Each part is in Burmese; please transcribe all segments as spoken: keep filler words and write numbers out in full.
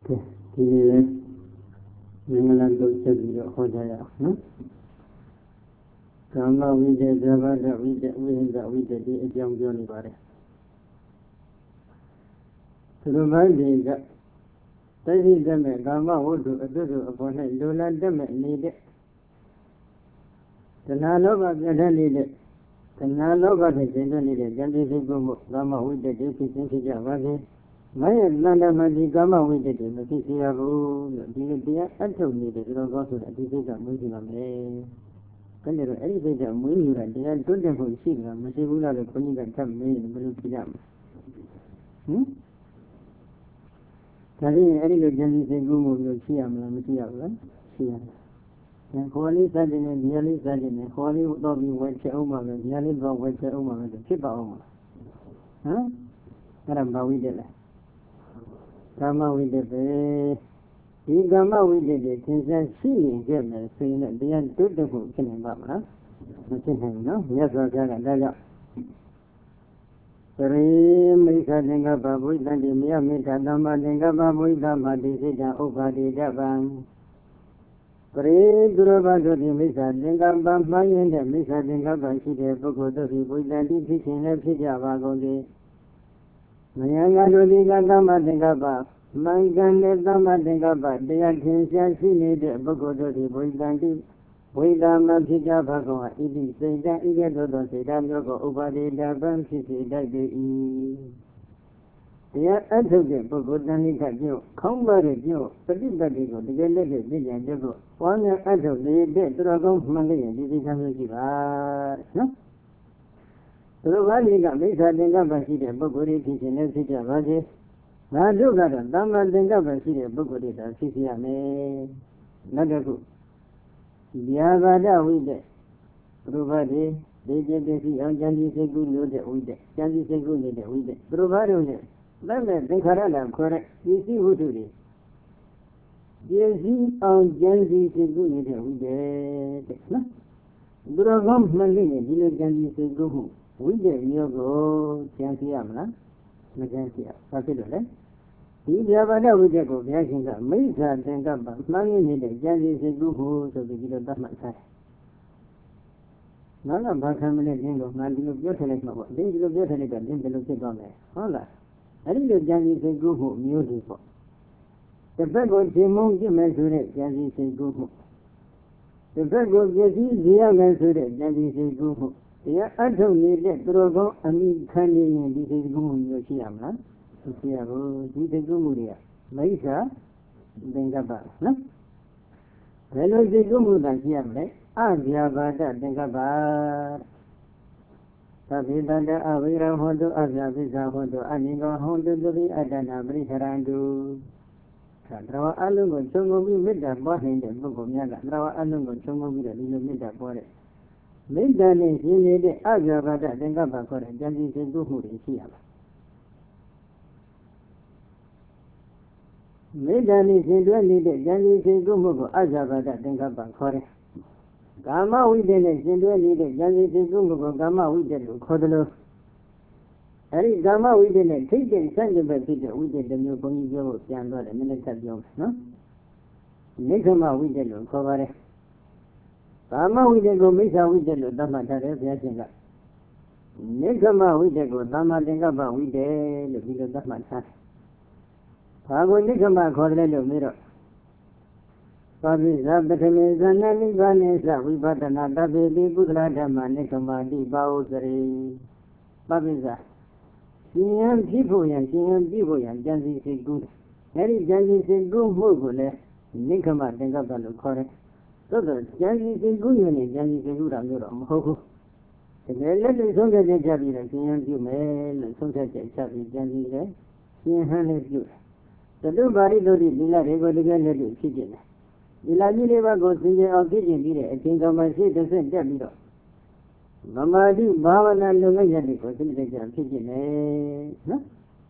ဒီမင်္ဂလာတို့ဆက်ပြီးတော့ဟောကြရအောင်နော်ကာမဝိတ္တဇဘဒဝိတ္တဝိဟိတဝိတ္တဒီအကြောင်းပြောနေပါတယ်သူတို့ဘာဒီကသိသိတမဲ့ကာမဝတ္ထုအတုတုအပေါ်၌လိုလားတမဲ့နေတဲ့တဏှာလောဘပြဋ္ဌာန်းနေတဲ့တဏှာလောဘဖြင့်ရှင်းနေတဲ့ဉာဏ်သိစိတ်ကိုကာမဝိတ္တဒီဖြစ်ခြင်းဖြစ်ကြပါစေမရဲ့တဏ္ဍမှာဒီကာမဝိတ္တတွေမဖြစ်စေရဘူးလို့ဒီလိုတရားအထုတ်နေတဲ့ဒီလိုကောဆိုတဲ့အဒီစိတ်ကမွေးကြပါမယ်။ဒါကြတော့အဲ့ဒီစိတ်ကမွေးနေတာတရားတွန်းတက်ဖို့ရှိကြမရှိဘူးလားလို့ခွန်ကြီးကထပ်မေးတယ်ဘယ်လိုဖြေရမလဲ။ဟင်ဒါရင်အဲ့ဒီလိုဉာဏ်ကြီးစိတ်ကူးမှုမျိုးရှိရမလားမရှိရဘူးလားရှိရတယ်။ဒါခေါ်လေးစတဲ့နဲ့ဉာဏ်လေးစတဲ့နဲ့ခေါ်လေးတော့ပြီးဝယ်ချက်အောင်ပါပဲဉာဏ်လေးတော့ဝယ်ချက်အောင်ပါပဲဖြစ်ပါအောင်မလား။ဟမ်အဲ့ဒါဘာဝိတ္တလဲကာမဝိတ္တပဲဒီကာမဝိတ္တတွေသင်္စားရှိနေကြမယ်ဆိုရင်လည်းတရားတုတ်တဖို့ဖြစ်နိုင်ပါမလားမဖြစ်နိုင်ဘူးနော်မြတ်စွာဘုရားကဒါကြောင့်ပရိမိစ္ဆာသင်္ကပ္ပဘုရားတိမယမေတ္တာသမ္မာသင်္ကပ္ပဘုရားမတိစိတ္တဥပ္ပါတိတပံပရိသူရဘဆိုဒီမိစ္ဆာသင်္ကပ္ပမှန်ရင်တဲ့မိစ္ဆာသင်္ကပ္ပရှိတဲ့ပုဂ္ဂိုလ်တို့ဒီဘုရားတိဖြစ်ခြင်းလည်းဖြစ်ကြပါကုန်သည်မယံကတို့ဒီကသမ္မာသင်္ကပ္ပမင်္ဂန်နဲ့သမ္မာသင်္ကပ္ပတရားထင်ရှားရှိနေတဲ့ပုဂ္ဂိုလ်တို့ဒီဘုရားတိဝိဓာမဖြစ်ကြပါကုန်ဣတိစိတ်တံဤကဲ့သို့သောစိတ်ဓာတ်မျိုးကိုဥပါဒေတပံဖြစ်စေတတ်ပေ၏တရားအထုတ်တဲ့ပုဂ္ဂိုလ်တဏှိကပြုခေါင်းပါတဲ့ပြုပฏิပတ်တွေကိုတကယ်လက်တွေ့သိကြတဲ့ကိုဝါများအထုတ်နေတဲ့သူတော်ကောင်းမှန်လျက်ဒီစိတ်ဓာတ်မျိုးရှိပါနော်သူတို့ဘာကြီးကမိစ္ဆာသင်္ကပ္ပရှိတဲ့ပုဂ္ဂိုလ်တွေဖြစ်ခြင်းနဲ့ဖြစ်ကြပါစေငါတို့ကတော့သမ္မာသင်္ကပ္ပရှိတဲ့ပုဂ္ဂိုလ်တွေသာဖြစ်စေရမယ်နောက်တစ်ခုဗျာပါဒဝိတ္တသူတို့ဘာတွေဒီကျတဲ့ရှိအောင်ဉာဏ်ကြီးစိတ်ကူးလို့တဲ့ဝိတ္တဉာဏ်ကြီးစိတ်ကူးနေတဲ့ဝိတ္တသူတို့ဘာတို့နဲ့သက်မဲ့သင်္ခါရလာခေါ်တဲ့ပစ္စည်းဝတ္ထုတွေပစ္စည်းအောင်ဉာဏ်ကြီးစိတ်ကူးနေတဲ့ဝိတ္တတဲ့နော်သူတို့ကမှလည်းဒီလိုဉာဏ်ကြီးစိတ်ကူးမှုဝိတ္တမျိုးကိုကျန်စီရမလားမကျန်စီရဘာဖြစ်လို့လဲဒီဗျာပါဒဝိတ္တကိုဘုရားရှင်ကမိစ္ဆာသင်္ကပ္ပမှန်ရင်းနေတဲ့ဉာဏ်စီစိတ်ကူးမှုဆိုပြီးဒီလိုသတ်မှတ်ထားတယ်နောက်တော့ဘာခံမလဲတင်းလို့ငါဒီလိုပြောထည့်လိုက်မှာပေါ့ဒီဒီလိုပြောထည့်လိုက်တော့တင်းဘယ်လိုဖြစ်သွားမလဲဟုတ်လားအဲ့ဒီလိုဉာဏ်စီစိတ်ကူးမှုမျိုးတွေပေါ့တစ်ဖက်ကိုသင်မုန်းကြည့်မယ်ဆိုတဲ့ဉာဏ်စီစိတ်ကူးမှုတစ်ဖက်ကိုပြည့်စည်စေရမယ်ဆိုတဲ့ဉာဏ်စီစိတ်ကူးမှုတရားအထုတ်နေတဲ့သူတော်ကောင်းအမိခံနေရင်ဒီစိတ်ကူးမှုမျိုးရှိရမလားမရှိရဘူးဒီစိတ်ကူးမှုတွေကမိစ္ဆာသင်္ကပ္ပနော်ဘယ်လိုစိတ်ကူးမှုသာရှိရမလဲအဗျာပါဒသင်္ကပ္ပသဗ္ဗေတတအဝိရဟောတုအဗျာပိစ္ဆာဟောတုအနိကောဟောတုသတိအတ္တနာပရိခရန္တုသာတဝအလုံးကိုခြုံငုံပြီးမေတ္တာပွားနေတဲ့ပုဂ္ဂိုလ်များကတဝအလုံးကိုခြုံငုံပြီးတော့ဒီလိုမေတ္တာပွားတဲ့မေတ္တာနဲ့ရှင်နေတဲ့အဗျာပါဒသင်္ကပ္ပခေါ်တဲ့ဉာဏ်ကြီးစိတ်ကူးမှုတွေရှိရပါမေတ္တာနဲ့ရှင်တွဲနေတဲ့ဉာဏ်ကြီးစိတ်ကူးမှုကိုအဗျာပါဒသင်္ကပ္ပခေါ်တယ်ကာမဝိတ္တနဲ့ရှင်တွဲနေတဲ့ဉာဏ်ကြီးစိတ်ကူးမှုကိုကာမဝိတ္တလို့ခေါ်တယ်လို့အဲဒီကာမဝိတ္တနဲ့ထိတ်တဲ့ဆန့်ကျင်ဘက်ဖြစ်တဲ့ဝိတ္တတစ်မျိုးဘုန်းကြီးပြောဖို့ပြန်သွားတယ်နည်းနည်းဆက်ပြောမယ်နော်နိခမဝိတ္တလို့ခေါ်ပါတယ်ကာမဝိတ္တကိုမိစ္ဆာဝိတ္တလို့သတ်မှတ်ထားတယ်ဘုရားရှင်ကနိခမဝိတ္တကိုသမ္မာသင်္ကပ္ပဝိတ္တလို့ဒီလိုသတ်မှတ်ထားတယ်ဘာကိုနိခမခေါ်တယ်လို့မေးတော့ပါပိဇာပထမေဇာနနိဗ္ဗာနေသဝိပဿနာတပ္ပေတိကုသလဓမ္မနိခမတိပါဥစရိပါပိဇာရှင်ယံဖြစ်ဖို့ရန်ရှင်ယံပြဖို့ရန်ဉာဏ်စီစိတ်ကူးအဲဒီဉာဏ်စီစိတ်ကူးမှုကိုလည်းနိခမသင်္ကပ္ပလို့ခေါ်တယ်သို့သောဉာဏ်စီစိတ်ကူးရင်ဉာဏ်စီစိတ်ကူးတာမျိုးတော့မဟုတ်ဘူးတကယ်လက်တွေ့ဆုံးဖြတ်ချက်ချပြီးတော့ရှင်ယံပြုမယ်လို့ဆုံးဖြတ်ချက်ချပြီးဉာဏ်စီလည်းရှင်ဟန်လေးပြုတယ်သတုပါရိသုတိသီလတွေကိုတကယ်လက်တွေ့ဖြစ်ကျင်တယ်ဒီလာကြီးလေးပါးကိုသင်ကြအောင်ဖြစ်ကျင်ပြီးတဲ့အချိန်ကမှရှိတစ်ဆင့်တက်ပြီးတော့မမာတိဘာဝနာလုပ်ငန်းရက်တွေကိုသိတဲ့ကြဖြစ်ကျင်တယ်နော်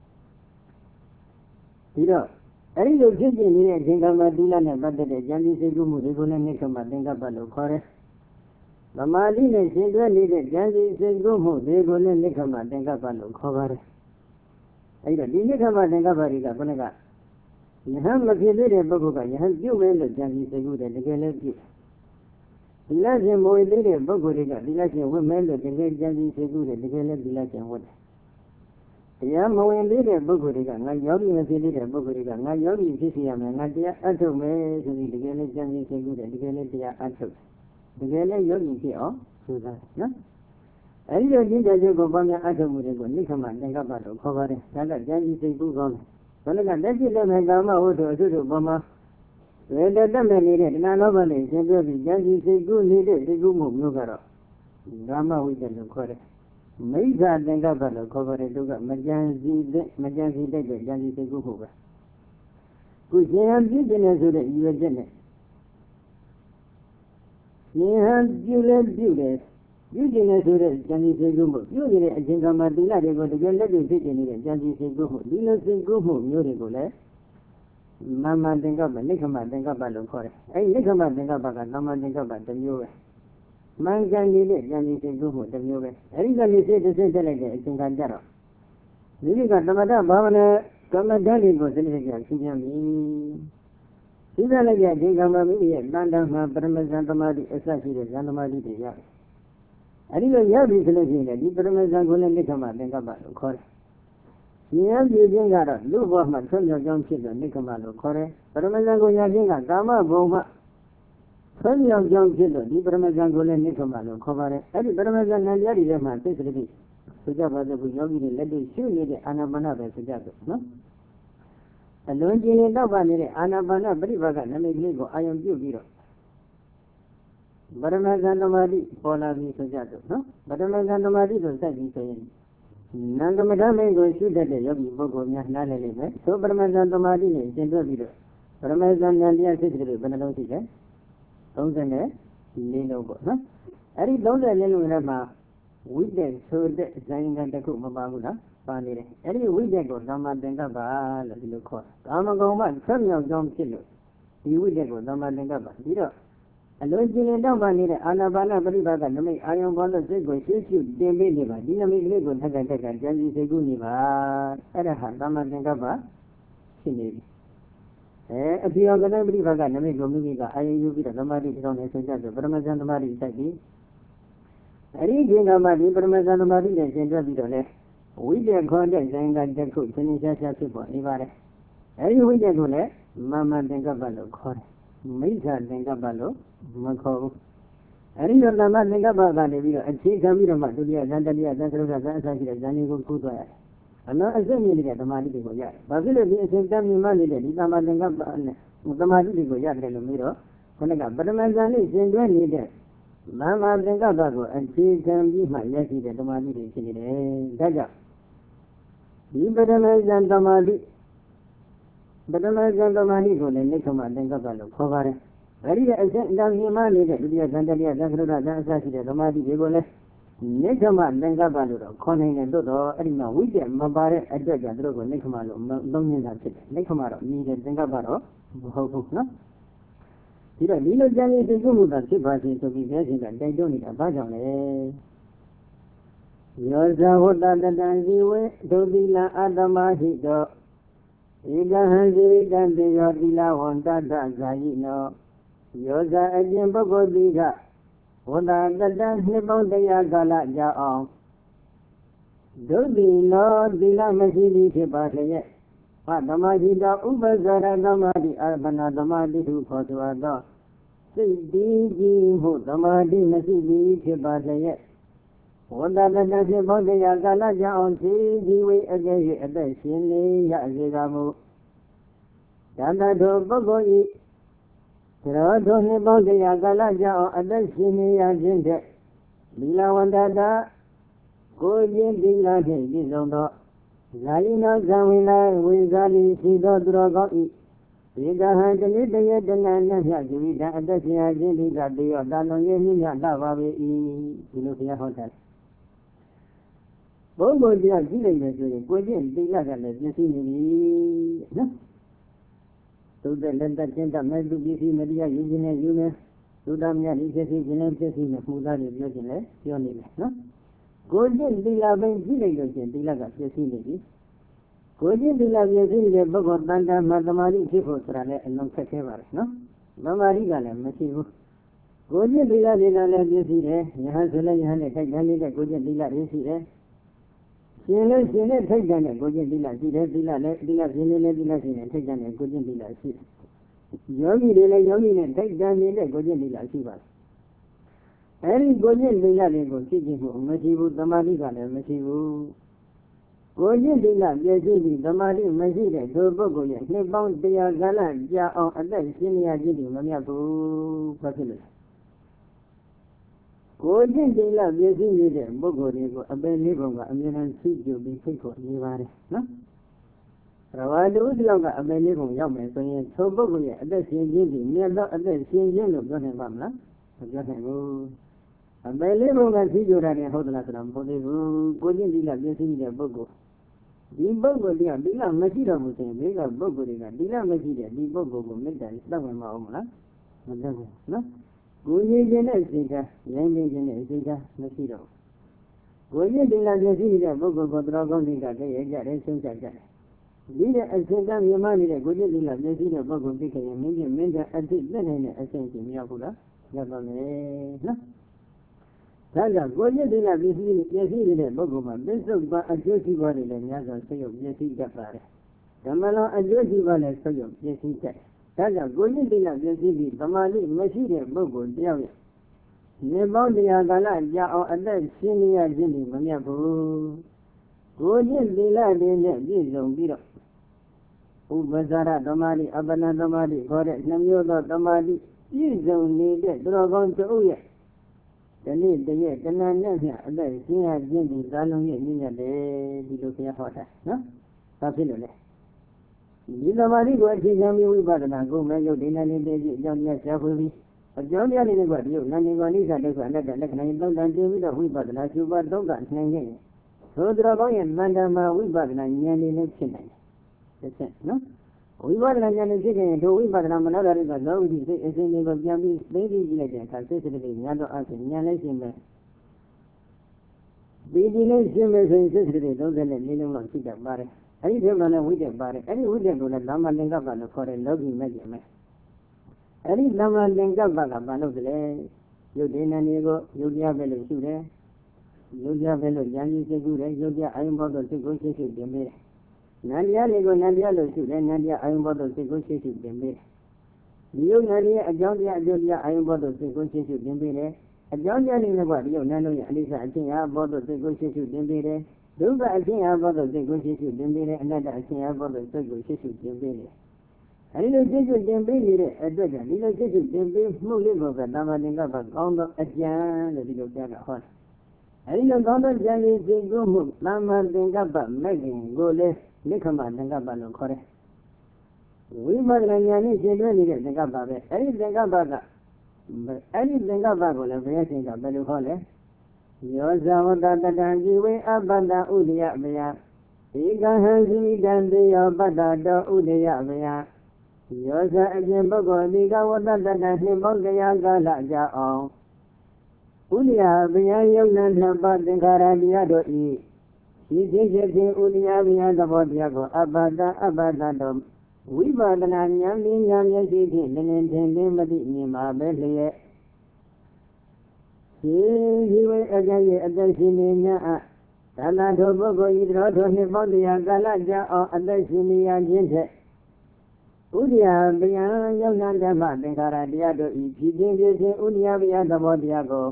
ပြီးတော့အဲဒီလိုဖြစ်ကျင်နေတဲ့အချိန်ကမှသီလနဲ့ပတ်သက်တဲ့ဉာဏ်ကြီးစိတ်ကူးမှုတွေကိုလည်းနိခမသင်္ကပ္ပလို့ခေါ်တယ်မမာတိနဲ့ရှင်တွဲနေတဲ့ဉာဏ်ကြီးစိတ်ကူးမှုတွေကိုလည်းနိခမသင်္ကပ္ပလို့ခေါ်ပါတယ်အဲဒီတော့ဒီနိခမသင်္ကပ္ပတွေကဘုန်းက Yaham Makili Boguka, Yahan Juvel, Janji Segu, the Galaxy. Dilajan Moili Boguriga, Dilajan women, the Janji Segu, the Galaxy Dilajan wood. Yam Moili Boguriga, not Yogi Masili Boguriga, not Yogi Sisiam, and Nadia Atome, the Galaxy Janji Segu, the Galaxy Atom. The Galaxy Yogi, oh, Susan, no? And you did a joke of one atom with a Nikaman, and Gabato, cover it, and Janji Segu gone. When I got that, I got my auto to Boma. When the dame needed, none of them is a Janji Segu needed, the Gumu Nugaro. Drama with the Lucore. Mesa then Gabato, cover it to Majanzi, Majanzi, Janji Segu. Good, they have business with the U S N. They have Juliet Juliet. You didn't do it, Janji Segu. You did it, Jingamadilla, they go to get let you sit in it, Janji Segu. Dino Segu, Murigo, Mama think up, Nikama think up at the core. I Nikama think up at Nama think up at the Mure. Man can need it, Janji Segu, the Mure. Everybody said the same thing, it's in Kandaro. You got the Madame Bavana, Kamadali was in the Sijami. Sijalaga, Jingamami, Nanda, Parmesan Tamadi, Assassin, Zanamadi. I didn't have this legend, the Parmesan Gulan Nikama think up at the core. Niam Jinga, look of my son, your young children, Nikamalo, Kore, Parmesango Yazinga, Gama, Boma, son young young children, the Parmesango and Nikamalo, cover, every Parmesan and Yadi, my facility. Sujaba the Buyogi, let it shoot the Anabana, Sujaba, no? And when you know Anabana, Brivaga, and make Lego, I am you, Parmesan Nomadi, Pola Sujaba, no? Parmesan Nomadi was that in saying. Nanga Madame goes to the Yogi Bogo Nale, so Parmesan Tomadi, Central Video. Parmesan and the Assistant, Benalosi, Thousand, Lino, huh? I don't know with the sword, Zang and the Kumabaguna, Pani. Any weekend go, Nama Dengaba, the court. Amagoma, some young John Killer. You will get with Nama Dengaba, you know. And when you know money, Anabana, Baribaga, I am one of the good you, they made him a dynamic legal, has a take a Janji Seguniva, and a Handama Dengaba, Sini. Eh, if you are going to believe a dynamic, I will be the Namadi on a Sujata, Parmesan Mari Taki. I read Jingamadi, Parmesan Mari, and Central Vidone. We did contact and the cook, finish as a super, Ivare. Every weekend, Mamma Dengabalo, Kore. Mesa Dengabalo. Mako. I didn't know the Nagaba, and she can be a Matulia, Zandalia, Zandalia, Zanigo Kutua. I'm not assuming that the Madigo Yat. But will be a same time you manage it, the Madanga, the Madigo Yat and the Miro. When I got Bataman is in twenty days. Mamma Dengabago, and she can be my lessy that the Madi is in it. Daja. You better than the Madi. Bataman and the Madigo, and Nikoma Dengabalo, cover. Very down the money that we are Zandalia, Zandalia, Zandalia, the Madi Vigole. Nikama Dengabalo, Coning and Dodo, Edna, William, Mabare, Edgar, and Drogo, Nikamalo, Domin, Nikamaro, needed Dengabaro, Hokuna. You don't need a Janny to do that, to be guessing that they don't need a bajon. Yours are what the Danziwe, Dodila Adamahito. Ida Hansi, and the Yordila, one that Zayino. Yours are a Jimbo Diga. What are the dance about the Yagala Jaon? Dodila, Dila Masili, Chipataya. Padamajida, Ubazara, Damadi, Arbana, Damadi, who for to our dog. Sidi, who Damadi, Masili, Chipataya. What are the dance about the Yagala Jaon? See, we again at the Shinny Yazigamu. Dada do Bogoi. Rado about the Yagala Jaon at the Shinny Yazinde. Bila Wandada, Gojin Dila, Gizondo. Zalina Zamina, Wizali, Sido Drogo, Ida Handel, the Yedana, Yazida, and the Yazidi, that they are done on Yemina, Lavavi, Ilufia Hotel. Bobo, they are giving the Gojin, the Yagan, the Sini. So the Lenda Genta, Medu, Gisi, Media, using a human, Sudamia, Isi, Genesis, Mudari, Yogine, Yoni. Golden Dilla Ben Gilligan, Dillaga, the Sini. ကိုကျင့်သီလပြည့်စုံတဲ့ပုဂ္ဂိုလ်တန်တမှာသမာဓိဖြစ်ဖို့ဆိုတာလည်းအလုံးခက်ခဲပါလေနော်သမာဓိကလည်းမရှိဘူးကိုကျင့်သီလတွေကလည်းပြည့်စုံတယ်ယဟန်ဆိုလည်းယဟန်နဲ့ထိုက်တန်နေတဲ့ကိုကျင့်သီလတွေရှိတယ်ရှင်လည်းရှင်နဲ့ထိုက်တန်တဲ့ကိုကျင့်သီလရှိတယ်သီလလည်းသီလရှင်လည်းသီလရှင်နဲ့ထိုက်တန်တဲ့ကိုကျင့်သီလရှိတယ်ယောဂီတွေလည်းယောဂီနဲ့ထိုက်တန်နေတဲ့ကိုကျင့်သီလရှိပါတယ်အဲဒီကိုကျင့်သီလတွေကိုသိကျင်မှုမရှိဘူးသမာဓိကလည်းမရှိဘူးကိုကျင့်သီလပြည့်စုံပြီးသမာဓိမရှိတဲ့သူပုဂ္ဂိုလ်ရဲ့နှစ်ပေါင်းတရားကာလကြာအောင်အသက်ရှင်ရခြင်းဒီမမြတ်ဘူးဘာဖြစ်လို့ကိုကျင့်သီလပြည့်စုံနေတဲ့ပုဂ္ဂိုလ်တွေကိုအပယ်လေးပုံကအမြဲတမ်းသိကြပြီးဖိတ်ခေါ်နေပါတယ်နော်ရဝါတုတယောက်ကအပယ်လေးပုံရောက်မယ်ဆိုရင်သူပုဂ္ဂိုလ်ရဲ့အသက်ရှင်ခြင်းဒီမြတ်သောအသက်ရှင်ခြင်းလို့ပြောနိုင်ပါမလားမပြောနိုင်ဘူးအပယ်လေးပုံကသိကြတာနဲ့ဟုတ်သလားဆိုတော့မဟုတ်သေးဘူးကိုကျင့်သီလပြည့်စုံတဲ့ပုဂ္ဂိုလ်ဒီပုဂ္ဂိုလ်ကသီလမရှိတော့ဘူးဆိုရင်ဒီကပုဂ္ဂိုလ်တွေကသီလမရှိတဲ့ဒီပုဂ္ဂိုလ်ကိုမေတ္တာစောင့်ဝင်မအောင်မလားမတတ်ဘူးနော်ကိုကြီးခြင်းနဲ့စိတ်ဓာတ်ရင်းခြင်းခြင်းနဲ့စိတ်ဓာတ်မရှိတော့ကိုကြီးသီလပြည့်စုံတဲ့ပုဂ္ဂိုလ်ကိုတော်ကောင်းစိတ်ဓာတ်တည်းရကြတယ်ဆုံးဖြတ်ကြတယ်ဒီတဲ့အစဉ်ကမြမနေတဲ့ကိုကြီးသီလပြည့်စုံတဲ့ပုဂ္ဂိုလ်သိခဲ့ရင်မင်းကြီးမင်းကအသိသက်နိုင်တဲ့အစဉ်ကြီးမရောက်ဘူးလားရောက်ပါမယ်နော်ဒါကြောင့်ကိုယ်ကျင့်သီလပြည့်စုံပြည့်စုံတဲ့ပုဂ္ဂိုလ်မှာပစ္စုပ္ပန်အကျိုးရှိပါလေလည်းများစွာဆက်ရုပ်ပြည့်စုံတတ်ပါတယ်ဓမ္မလောအကျိုးရှိပါလေဆက်ရုပ်ပြည့်စုံတတ်ဒါကြောင့်ကိုယ်ကျင့်သီလပြည့်စုံပြီးသမာဓိမရှိတဲ့ပုဂ္ဂိုလ်တယောက်ရဲ့နေပေါင်းတရားကာလကြာအောင်အသက်ရှင်နေရခြင်းဒီမမြတ်ဘူးကိုယ်ကျင့်သီလတွေနဲ့ပြည့်စုံပြီးတော့ဥပ္ပဇာရသမာဓိအပ္ပနသမာဓိခေါ်တဲ့နှမျိုးသောသမာဓိပြည့်စုံနေတဲ့သူတော်ကောင်းကျုပ်ရဲ့ဒီနေ့တည်းတဏှာနဲ့ဖြင့်အသက်ရှင်ရခြင်းဒီသာလုံးရဲ့မြင့်မြတ်တယ်ဒီလိုခရဟောတာနော်ဘာဖြစ်လို့လဲဒီသမာဓိကိုအခြေခံပြီးဝိပဿနာကိုမဲ့ရုပ်ဒိနာလေးတည်းကြီးအကြောင်းတရားရှာဖွေပြီးအကြောင်းတရားလေးတွေကဒီရုပ်နာနေကောနိစ္စဒုက္ခအနတ္တလက္ခဏာရင်သုံးတန်တင်ပြီးတော့ဝိပဿနာရှုပါသုံးကနိုင်ခဲ့ရင်သို့တော်ကောင်းရဲ့တန်တမှာဝိပဿနာဉာဏ်လေးလည်းဖြစ်နိုင်တယ်တစ်ချက်နော်ဝိပဿနာဉာဏ်နဲ့ဖြစ်ရင်တို့ဝိပဿနာမနောဓာတ်ကလောဝိစိတ်အစဉ်လေးကိုပြန်ပြီးသိသိကြည့်လိုက်တဲ့အခါစိတ်စိတ်လေးညာတော့အစဉ်ဉာဏ်လေးရှင်မယ်ဒီဒီလေးရှင်မယ်ဆိုရင်စိတ်စိတ်လေးသုံးတဲ့လေးလုံးလောက်ရှိတတ်ပါတယ်အဲဒီထဲမှာလည်းဝိတ္တပါတယ်အဲဒီဝိတ္တကိုလည်းဓမ္မလင်္ကပ္ပလို့ခေါ်တဲ့လောကီမဲ့ကျင်မယ်အဲဒီဓမ္မလင်္ကပ္ပကဘာလို့လဲရုပ်ဒေနနေကိုရုပ်ပြပဲလို့ရှုတယ်ရုပ်ပြပဲလို့ဉာဏ်ကြီးစိတ်ကူးတယ်ရုပ်ပြအယုံဘောတော့စိတ်ကိုရှင်းရှင်းတင်ပေးတယ်နန္တရားတွေကိုနန္တရားလို့ရှုတယ်နန္တရားအယုံဘောတော့စိတ်ကိုရှင်းရှင်းတင်ပေးတယ်ဒီယုံနန္တရားအကြောင်းတရားအကျိုးတရားအယုံဘောတော့စိတ်ကိုရှင်းရှင်းတင်ပေးတယ်အကြောင်းတရားတွေနဲ့ကဒီယုံနန္လုံးရဲ့အနိစ္စအချင်းအားဘောတော့စိတ်ကိုရှင်းရှင်းတင်ပေးတယ်ဒုက္ခအချင်းအားဘောတော့စိတ်ကိုရှင်းရှင်းတင်ပေးတယ်အနတ္တအချင်းအားဘောတော့စိတ်ကိုရှင်းရှင်းတင်ပေးတယ်အဲဒီလိုရှင်းရှင်းတင်ပေးနေတဲ့အတွက်ကြောင့်ဒီလိုရှင်းရှင်းတင်ပေးမှုလေးကိုကတမ္မာသင်္ကပ္ပကောင်းသောအကျံလို့ဒီလိုကြားတာဟောတယ်အဲဒီလိုကောင်းသောဉာဏ်ကြီးသိကုမှုတမ္မာသင်္ကပ္ပမဲ့ခင်ကိုလည်းနိခမသင်္ကပ္ပလို့ခေါ်တယ်ဝိပဿနာဉာဏ်နဲ့ရှင်းတွဲနေတဲ့သင်္ကပ္ပပဲအဲဒီသင်္ကပ္ပကအဲဒီသင်္ကပ္ပကိုလည်းဘုရားရှင်ကဘယ်လိုခေါ်လဲယောဇဝတ္တတတံဇီဝေအပ္ပတ္တဥဒယမယဧကဟံဇိမိတံသေယောပတ္တတောဥဒယမယယောဇအရှင်ပုဂ္ဂိုလ်ဒီကဝတ္တတတံနှစ်ပေါင်းတရားကာလကြာအောင်ဥဒယဘယယုံနာနှစ်ပါးသင်္ခါရတရားတို့ဤဒီဖြစ်ဖြစ်ဖြင့်ဥဒယဘယသဘောတရားကိုအပ္ပတ္တအပ္ပတ္တတောဝိပဿနာဉာဏ်ပညာမျက်စိဖြင့်လင်းလင်းထင်ထင်မသိမြင်မှာပဲလျက်ဒီဒီဝိအကြရဲ့အသက်ရှင်နေ냐ဒါနထိုပုဂ္ဂိုလ်ဤတော်ထိုနှစ်ပေါင်းတရားကာလကြာအောင်အသက်ရှင်နေရခြင်းထက်ဥဒယဘယယုံနာဓမ္မသင်္ခါရတရားတို့ဤဖြစ်ခြင်းဖြစ်ခြင်းဥဒယဘယသဘောတရားကို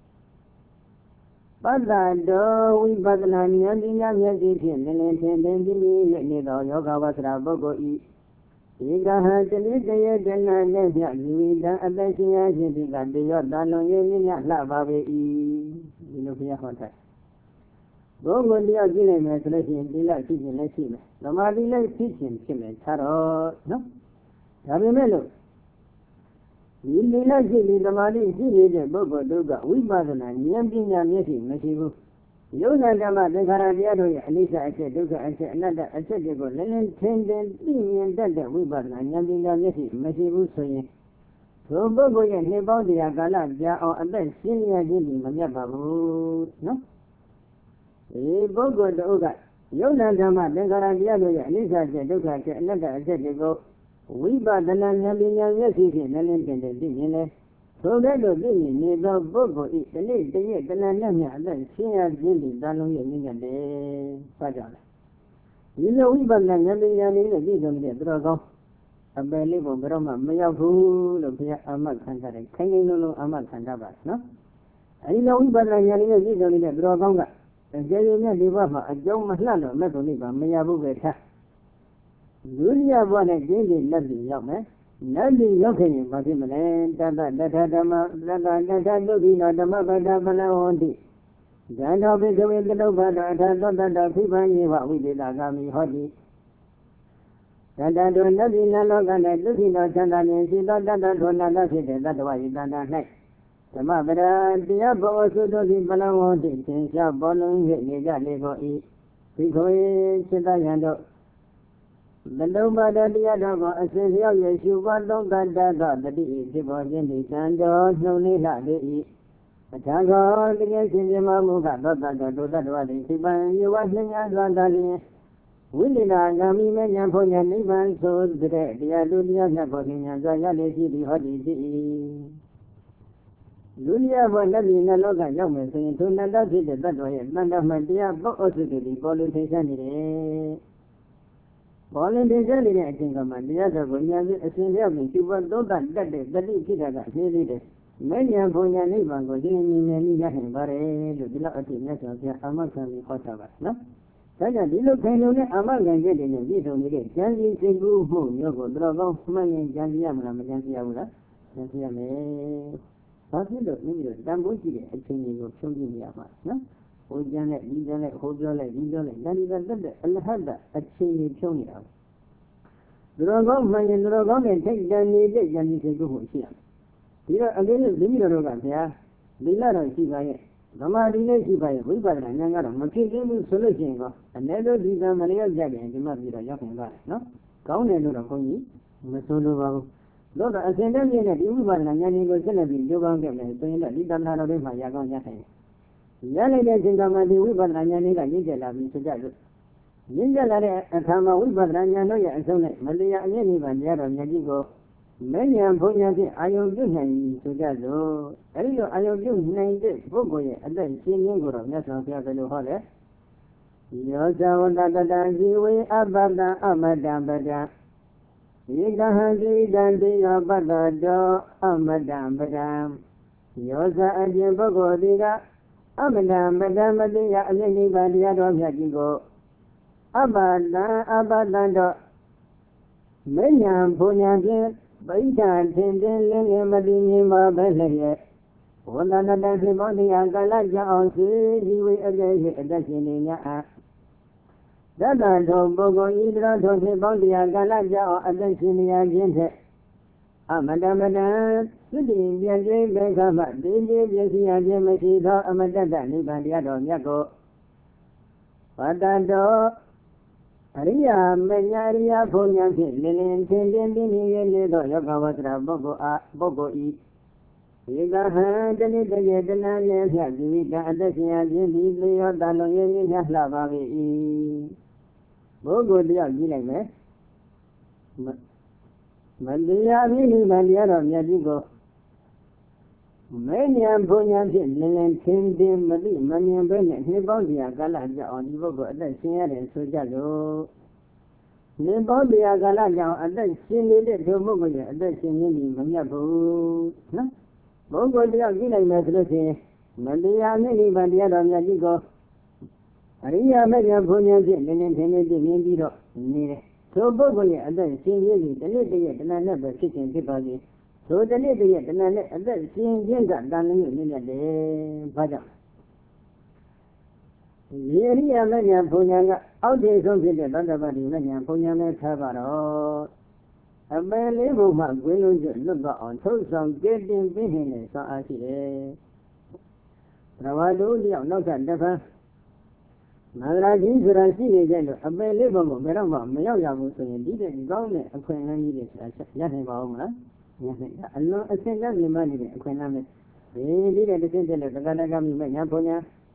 ပတ္တတောဝိပဿနာဉာဏ်ပညာမျက်စိဖြင့်လင်းလင်းထင်ထင်သိမြင်နေသောယောဂဝဆရာပုဂ္ဂိုလ်ဤဧကဟံတတိတရေတဏနဲ့မြတ်ဇီဝိတံအသက်ရှင်ရခြင်းဒီကတရောတန်လွန်ရင်းမြတ်လှပါပေ၏ဒီလိုဘုရားဟောထားဘုံကိုတရားကြည့်နိုင်မယ်ဆိုလို့ရှိရင်သီလရှိခြင်းလည်းရှိမယ်သမာဓိလည်းဖြစ်ခြင်းဖြစ်မယ်ခြားတော့နော်ဒါပေမဲ့လို့ဒီသီလရှိပြီးသမာဓိရှိနေတဲ့ပုဂ္ဂိုလ်တို့ကဝိပဿနာဉာဏ်ပညာမျက်စိမရှိဘူးယုံနာဓမ္မသင်္ခါရတရားတို့ရဲ့အနိစ္စအချက်ဒုက္ခအချက်အနတ္တအချက်တွေကိုလည်းလည်းထင်ထင်သိမြင်တတ်တဲ့ဝိပဿနာဉာဏ်ပညာမျက်စိမရှိဘူးဆိုရင်ထိုပုဂ္ဂိုလ်ရဲ့နှစ်ပေါင်းတရားကာလကြာအောင်အသက်ရှင်ရခြင်းဒီမမြတ်ပါဘူးနော်ဒီပုဂ္ဂိုလ်တို့က Yona Dhamma, Denkarabia, Anisa, Duka, another Asetico, we but the Nanabian Yasi, Nalan, the Dine. So that the Dine, the Bobo, is the late day, the Nanamia, then she has been done on your day. Pajala. You know, we but the Nabian in the Dizon, the Drago. A belly of Brahma, Mayafu, the Amak Santari, Kangino Amak Santaba, no? I know we but the Yanina Dizon in the Dragonga. And Jelly Liva, a young Maslano, Metoliva, Mayabu Beta. Julia won a daily lovely young man. Lovely young Matimalan, Tata, Tata, Tata, Tata, Tata, Tata, then I'll be doing the Nova, Tata, Pipani, we did Agami Hoti. Tata, do nothing, no longer, and looking at Tata, and she thought that was not it, that's why you done that night. The mother, the upper also doesn't belong to it, since you're born in the Lego eat. Because it's a yando. The Nova, the other, I say, yes, you want to get that, the D, was in the Sando, no need that they eat. But I go against the Mamuka, not that I do that one, you want me as one darling. Willie Nagami, Manian Poyan, even so the day, the Alulia, Napoleon, Zayali, the Hodi. Lulia was loving a lot of young men saying to another city that way, none of my dear book also to the politician. Politician, I think of my dear, when you have a senior, you were told that that day, that is it, really did. Many of you and even go in many young, but a little at the net of the American Hotava. No? Such a little kind of American getting a little bit. Jandy Singu, who you go draw money and Jandiam, Jandiaula, Jandiame. Possible, maybe Dambuji, a changing of something Yama. No? O Janet, Janet, Hodole, Janet, that is a Alhada, a changing Chonia. Dragon, my dragon, and take Jandy, Jandy Singu here. Here again is limited over there. The letter she by it. The Marina she by it. We got a younger, material solution. And never did a Maria Jagan, the Maria Yakan, no? Count and do a pony. Masolo. Though the ascendant in a new one and Yanni was going to be Jogan, saying that he doesn't have my Yagan Yakan. Yanni in the Madi, we got a Yanni and Ninja, Mister Ninja Lare and Tama, we got Ranyanoya and so Malia and Yanni and Yara Yagigo. Many am pointing, I am doing together. I am doing nine days, Bogoy, and then seeing Yingoro, National Theatre Hall. Yosa, the way Abada, Amadam Bada. Yigahazi, Dandy, Abada, Amadam Badam. Yosa, and Yambogo, Diga, Amadam, Madam, Madia, and anybody out of Yagigo. Abada, Abadando. Many am pointing. Baita Tindin Madini Mabelay. One another Simoni and Galaja on Siri, we again at the Sinia. That I don't go either to the body and Galaja or at the Sinia Gente. A Madame, sitting in the Begama, Dindi, Jessie and Jimmy, a Madame, Bandiado, Yago. But I do. Aria, Maria, Ponya, Lilin, Tindin, Little Yogawatra, Bogo, Bogo E. You got her, the little Yedana, Yazivita, and the Yazili, or Dano, Yaslava E. Bogo, the Agileme. Malia, Mini, Malia, Yagigo. Many am Ponya, Lilin, Tindin, Mali, Mani, Bennett, Nibodia, Galaja, on Bogo, the Sierra and Sojalo. Nibodia, Galaja, and then she needed to Bogo, and then she needed Mayabu. Bogo, the Agila, Maslesi, Malia, Mini, Malia, Yagigo. Aria, Maria, Ponya, Lilin, Tindin, Nido, Nire. So Bogo, and then she needed the little, and I never sit in Tipagi. So the lady yet, and then seeing Jinga done in a day, Pajam. Here, many am Punyanga, out there something that everybody, many am Punyanga Tavaro. A man label my windows look on, so some getting business, so I see. Ravado, the not at the Malaji, I see again, a man label, Merama, Mayamu, so indeed, and gone, a queen and it is nothing about. Allah, I said, let me money, Quename. They did at the center of the Ganagami, Yaponia,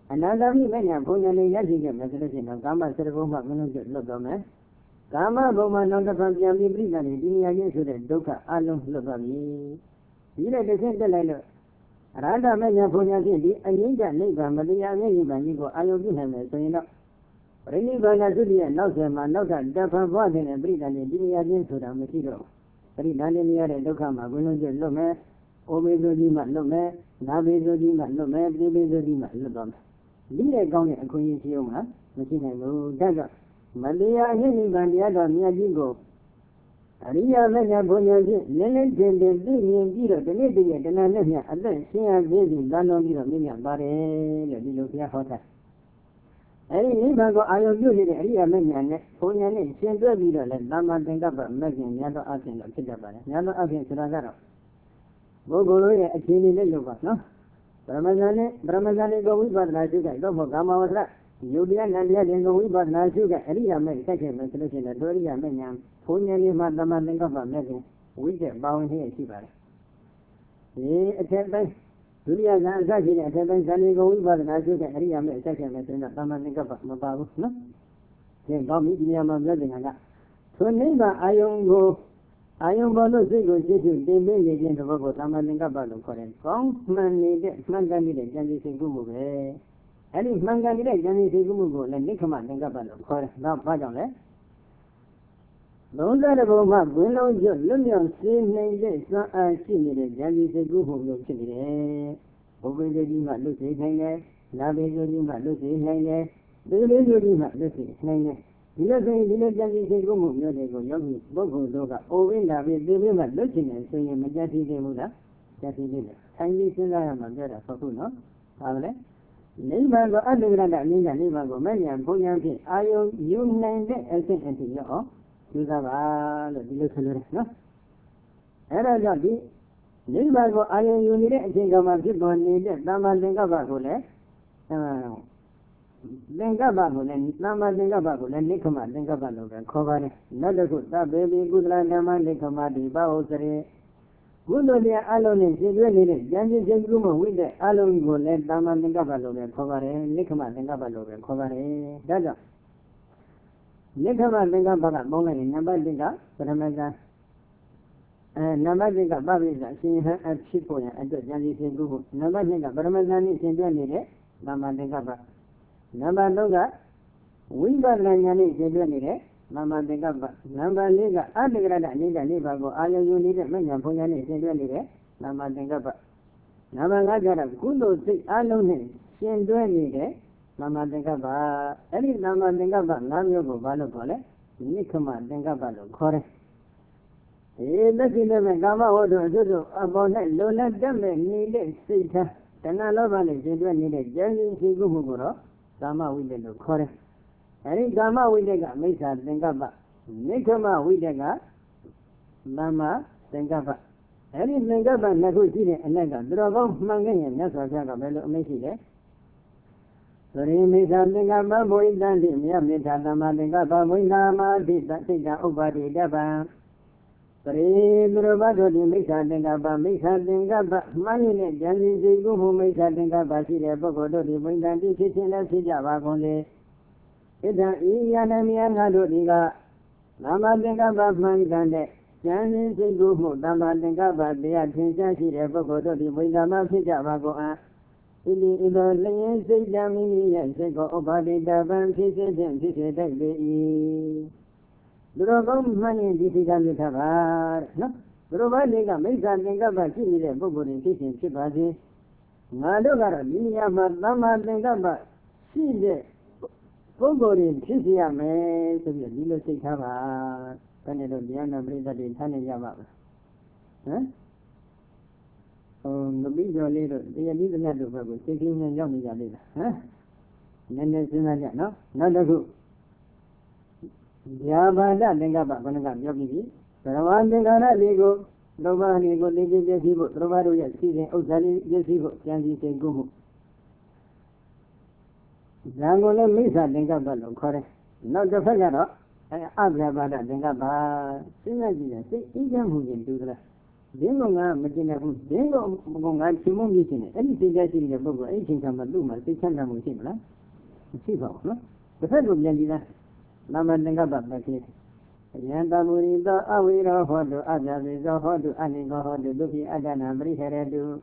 အနာဂတ်မဲ့ညာဘုံညာလေးရရှိခဲ့မယ်ဆိုလို့ရှိရင်ကာမစရဘုံမှာမလုံးကျွတ်လွတ်တော်မယ်ကာမဘုံမှာနောက်တစ်ခါပြန်ပြီးပြိတ္တနေဒီနေရာချင်းဆိုတဲ့ဒုက္ခအလုံးလွတ်သွားပြီဒီနဲ့တစ်ဆင့်တက်လိုက်လို့အရဟတမဲ့ညာဘုံညာဖြင့်ဒီအငြိမ့်ကနိဗ္ဗာန်မတရားမဲ့နိဗ္ဗာန်ကြီးကိုအာရုံပြုနိုင်မယ်ဆိုရင်တော့ပရိနိဗ္ဗာန်သုတိရဲ့နောက်ဆက်မှာနောက်ထပ်တဖန်ဘဝတဲ့ပြိတ္တနေဒီနေရာချင်းဆိုတာမရှိတော့ပရိဒါနေနေရတဲ့ဒုက္ခမှာဘုံလုံးကျွတ်လွတ်မယ်အိုမေဆိုကြီးမှလွတ်မယ်နာဘေဆိုကြီးမှလွတ်မယ်ပြေဘေဆိုကြီးမှလွတ်သွားမယ်ဒီတဲ့ကောင်းတဲ့အခွင့်အရေးရှိအောင်မှာမရှိနိုင်ဘူးဒါကြောင့်မတရားအနိဗ္ဗာန်တရားတော်မြတ်ကြီးကိုအရိယာမညာဘုံညာဖြင့်လင်းလင်းထင်ထင်သိမြင်ပြီးတော့ဒီနေ့တည်းရဲ့တဏှာနဲ့မြအသက်ရှင်ရသေးသည်တန်တော်ပြီးတော့မြင်မြပါတယ်လို့ဒီလိုဘုရားဟောတာအဲဒီနိဗ္ဗာန်ကိုအာရုံပြုနေတဲ့အရိယာမညာနဲ့ဘုံညာနဲ့ရှင်တွဲပြီးတော့လည်းသမ္မာသင်္ကပ္ပမဂ္ဂင်များသောအဖြစ်တော့ဖြစ်တတ်ပါတယ်များသောအဖြစ်ဆိုတာကတော့ပုဂ္ဂိုလ်တို့ရဲ့အခြေအနေနဲ့လို့ပါနော်ပရမဇန်နဲ့ပရမဇန်ကိုဝိပဿနာရှုခိုက်တော့ကာမဝဆရယုတ်တရားနဲ့တရားကိုဝိပဿနာရှုခိုက်အရိယာမဲ့ဆက်ခဲ့မယ်ဆိုလို့ရှိရင်တို့အရိယာမဲ့ညာဘုံညာလေးမှာသမ္မာသင်္ကပ္ပမဲ့ခင်ဝိကျက်ပါဝင်နေရှိပါတယ်ဒီအထက်ပိုင်းဒုတိယဇန်အစရှိတဲ့အထက်ပိုင်းဇန်ကိုဝိပဿနာရှုခိုက်အရိယာမဲ့ဆက်ခဲ့မယ်ဆိုရင်သမ္မာသင်္ကပ္ပမပါဘူးနော်ဒီကောင်းပြီဒီနေရာမှာပြောတဲ့ကသို့နိဗ္ဗာန်အာယုံကိုအာယုံပေါ်လို့စိတ်ကိုရှိရှိတင်ပေးနေခြင်းသဘောကိုသမ္မာသင်္ကပ္ပလို့ခေါ်တယ်။ကောင်းမှန်နေတဲ့မှန်ကန်နေတဲ့ဉာဏ်စိတ်ကူးမှုပဲ။အဲဒီမှန်ကန်နေတဲ့ဉာဏ်စိတ်ကူးမှုကိုလည်းနိခမသင်္ကပ္ပလို့ခေါ်တယ်။နောက်ဘာကြောင့်လဲ။လုံးတဲ့ဘုံမှာဘင်းလုံးကျွတ်လွတ်မြောက်စေနေတဲ့စွမ်းအားရှိနေတဲ့ဉာဏ်စိတ်ကူးမှုမျိုးဖြစ်နေတယ်။ဘုရားကြီးမှလွတ်စေနိုင်တယ်။နာဘေကြီးမှလွတ်စေနိုင်တယ်။ဒီလိုကြီးမှလွတ်စေနိုင်တယ်။ဒီလိုဆိုရင်ဒီလိုကြံစည်စိတ်ကူးမှုမျိုးတွေကိုယောဂီပုဂ္ဂိုလ်တို့ကအိုဝိလာပြီးသိပြီးမှလွတ်ချင်တယ်ဆိုရင်မကြက်စီသေးဘူးလားကြက်စီသေးတယ်ဆိုင်ပြီးစဉ်းစားရမှပြောတာဟုတ်ခုနော်ဟာလေနိဗ္ဗာန်ကိုအတ္တကရတအနည်းကနိဗ္ဗာန်ကိုမဲ့ညာဘုံညာဖြင့်အာယုယူနိုင်တဲ့အစစ်အထိရောယူသားပါလို့ဒီလိုဆိုလို့ရနော်အဲ့ဒါကြောင့်ဒီနိဗ္ဗာန်ကိုအာယုယူနေတဲ့အချိန်ကမှဖြစ်ပေါ်နေတဲ့သမ္မာသင်္ကပ္ပကိုလည်းအဲသင်္ကပ္ပကိုလည်းသမ္မာသင်္ကပ္ပကိုလည်းနိခမသင်္ကပ္ပလို့ပဲခေါ်ပါတယ်နောက်တစ်ခုသဗ္ဗေပိကုသလဓမ္မနိခမတိဘာဟုစရေကုသိုလ်တရားအလုံးနဲ့ရှင်တွဲနေတဲ့ဉာဏ်ချင်းချင်းကုမဝိတဲ့အလုံးကိုလည်းသမ္မာသင်္ကပ္ပလို့ပဲခေါ်ပါတယ်နိခမသင်္ကပ္ပလို့ပဲခေါ်ပါတယ်ဒါကြောင့်နိခမသင်္ကပ္ပကပေါင်းလိုက်ရင်နံပါတ်တစ်ကပထမဇာအဲနံပါတ်တစ်ကပပိစ္ဆာရှင်ဟန်အဖြစ်ပေါ်ရအတွက်ဉာဏ်ချင်းချင်းကုမှုနံပါတ်နှစ်ကပထမဇာနဲ့ရှင်တွဲနေတဲ့သမ္မာသင်္ကပ္ပနံပါတ်သုံးကဝိပဿနာဉာဏ်နဲ့ရှင်တွဲနေတဲ့သမ္မာသင်္ကပ္ပနံပါတ်လေးကအတ္တကရတအနိစ္စနိဗ္ဗာန်ကိုအာရုံယူနေတဲ့မဉ္ဇဉ်ဘုံဉာဏ်နဲ့ရှင်တွဲနေတဲ့သမ္မာသင်္ကပ္ပနံပါတ်ငါးကျတော့ကုသိုလ်စိတ်အလုံးနဲ့ရှင်တွဲနေတဲ့သမ္မာသင်္ကပ္ပအဲ့ဒီသမ္မာသင်္ကပ္ပငါးမျိုးကိုဘာလို့ခေါ်လဲနိခမသင်္ကပ္ပလို့ခေါ်တယ်ဒီလက်ရှိနဲ့ကာမဝတ္ထုအစွတ်တို့အပေါ်၌လုံလတ်တတ်မဲ့နေတဲ့စိတ်ထားတဏှာလောဘနဲ့ရှင်တွဲနေတဲ့ဉာဏ်ရှင်ရှိမှုကိုတော့ကာမဝိတ္တလို့ခေါ်တယ်။အဲဒီကာမဝိတ္တကမိစ္ဆာသင်္ကပ္ပနိခမဝိတ္တကသမ္မာသင်္ကပ္ပအဲဒီသင်္ကပ္ပနှစ်ခုရှိတဲ့အနက်ကသူတော်ကောင်းမှန်ခဲ့ရင်မြတ်စွာဘုရားကဘယ်လိုအမိန့်ရှိလဲ။သရိမိစ္ဆာသင်္ကပ္ပဘုိတံတိမြတ်မေထာသမ္မာသင်္ကပ္ပဘုိနာမတိစိတ်တဥပ္ပါတိတပံပရိသူတော်ဘာတို့ဒီမိစ္ဆာသင်္ကပ္ပမိစ္ဆာသင်္ကပ္ပမှန်ရင်ဉာဏ်စီစိတ်ကိုမိစ္ဆာသင်္ကပ္ပရှိတဲ့ပုဂ္ဂိုလ်တို့ဒီဘုိတံတိဖြစ်ခြင်းလည်းဖြစ်ကြပါကုန်လေဣဒံဤယန္တမယငါတို့ဒီကသမ္မာသင်္ကပ္ပမှန်ကန်တဲ့ဉာဏ်စီစိတ်ကိုမှုသမ္မာသင်္ကပ္ပတရားထင်ရှားရှိတဲ့ပုဂ္ဂိုလ်တို့ဒီဘုိတံမှာဖြစ်ကြပါကုန်အားဣတိဣသောလျင်စိတ်ဓာမိမိရဲ့စိတ်ကိုဥပ္ပါတိတပံဖြစ်စေခြင်းဖြစ်စေတတ်ပေ၏သူတော်ကောင်းမှန်ရင်ဒီစိတ်ကမြတ်ပါတဲ့နော်သူတော်ဘာတွေကမိစ္ဆာသင်္ကပ္ပရှိနေတဲ့ပုဂ္ဂိုလ်တွေဖြစ်ခြင်းဖြစ်ပါစေငါတို့ကတော့ဒီနေရာမှာသမ္မာသင်္ကပ္ပရှိတဲ့ပုဂ္ဂိုလ်တွေဖြစ်စေရမယ်ဆိုပြီးဒီလိုစိတ်ထားပါဘယ်နဲ့တော့ဉာဏ်တော်ပြိဿတွေထားနေကြပါ့မလားဟမ်ဟိုငပိကျော်လေးတို့တရားပြီးသမျှတို့ဘက်ကိုစိတ်ကြီးနဲ့ရောက်နေကြလိမ့်လားဟမ်နည်းနည်းစဉ်းစားကြနော်နောက်တစ်ခုညာဘာဒသင်္ကပ္ပဘုန်းကပြောပြီးပြီဘဂဝါသင်္ခါရလေးကိုလောဘလေးကိုသိသိပြည့်စည်ဖို့သရဝတို့ရဲ့စီစဉ်ဥစ္စာလေးပြည့်စည်ဖို့ကြံစည်စိတ်ကူးမှုဇံကိုလည်းမိစ္ဆာသင်္ကပ္ပလို့ခေါ်တယ်နောက်တစ်ဖက်ကတော့အဲအဗျာပါဒသင်္ကပ္ပစဉ်းစားကြည့်ရင်စိတ်အေးချမ်းမှုချင်းတူသလား Dingonga, Matinaku, Dingo, Monga, Simon Mission, anything that in the book, eighteen Kamaduma, six hundred Musimla, Sivo, no? The federal Yandina, Lama Nangaba, Yanda Murida, Awira, Hodo, Ada, Hodo, Aningo, Hodo, Duki, Adana, Briheredu,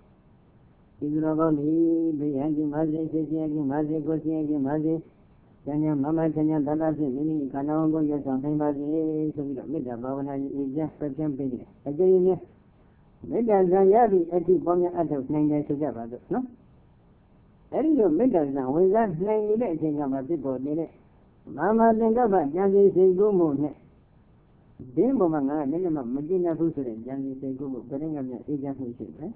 Idrogoni, Bianchi Mazi, Siagi Mazi, Gosiagi Mazi, Kanya Mama Kanya Dana, Mini, Kanongo, Yasan Mazi, so we don't meet the Bavana, you just for campaign. Again, Medazayadi, Eti Bonya Atos, nine days together, no? There is a Medazan, with that name, you think about people, did it? Mama Dengaba, Janzi Segumo, Dimbomanga, minimum, Medina Hussein, Janzi Segumo, putting up the Asian Hussein, eh?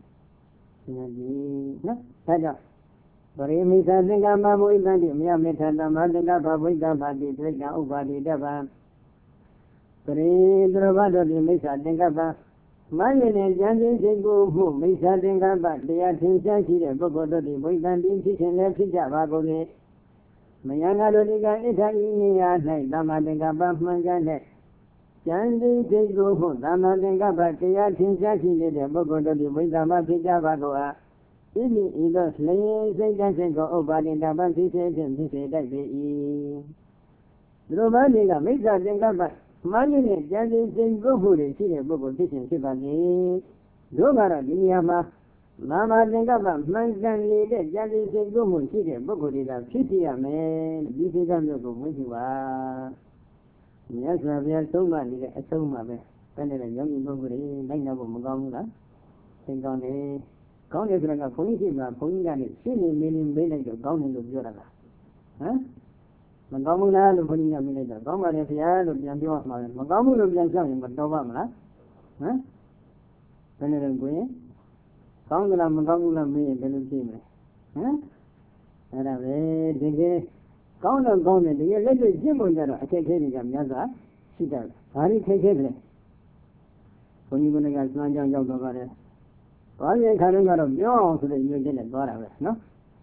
No, Tada. But if Miss Azingama, we land him, Yamitana, Madanga, we got body, take out body, Dava. But in the Ravado, you miss Azingaba. My name is Janzi Segumo, Miss Azingaba, they are Tinsachi, Bogodo, we can be teaching left Javago. Mayana Lodiga, Italia, Damadanga, Bafmanga. Janzi Segumo, Damadanga, they are Tinsachi, Bogodo, we can be Javago. If you either slay, say that go over in the Bansi and he said that be Dromaniga makes us think about money, Janzi Segumo, who is in a book of teaching Sibani. Domara, Yama, Mama Dengaba, Manzan, Janzi Segumo, she did book of the city, a man, this is a look of which you are. Yes, we are so many, so much. When a young Boguri, like Nabu Mugamula, think on a County Punishima, Pungan, silly million village of County of Jorada. Huh? Magamula, the Punina village, Goma, the Fiat of Janjo, Magamu of Janjan, but Novamla. Huh? Veneral Queen? Congra Magamula, me, Belucime. Huh? And I read the Count of Gona, the little Jimbo, I take it in Yaza, she does. Harry take it. When you're going to get Sanjan Yoga. All the Karanga of yours, so that you get a dollar, no?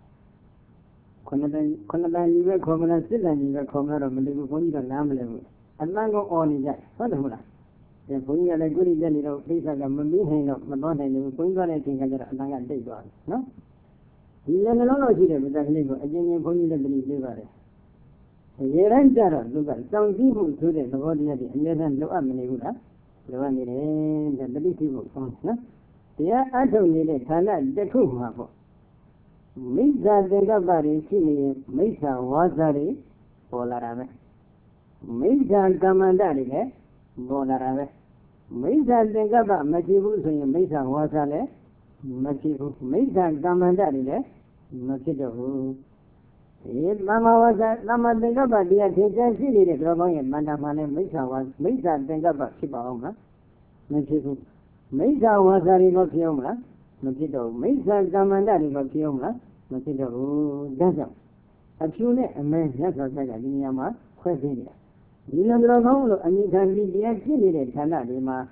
Conaban, you were common and still, and you were common of Malibu, and Lamle. And Mango on that. What the Hula? The Punya, the good little place like a Mummy, of Madonna, and you were going on anything at Nanga Day, no? He let alone see them with that label, again, you put the delivery. A year and Jara, look at some people to the ordinary, and yet and look up Manigula. The one in the people, no? They are utterly Tana, the Kumabo. Misa de Gabari, Chili, Misa Wazari, Bolarabe. Misa Gamandari, Bolarabe. Misa de Gaba, Machibu, Misa Wazale, Machibu, Misa Gamandari, Machibu. Mama was a Lama de Gaba, the attention city, the Grabo and Mandamane, Misa was Misa de Gaba, Chibaoma, Machibu. Mesa was a river Pioma, Machito, Mesa Gamandari of Pioma, Machito, Gaza. A tune, a man has a Yama, Quasinia. You know, Dragon, and you can be the activity, Canadima.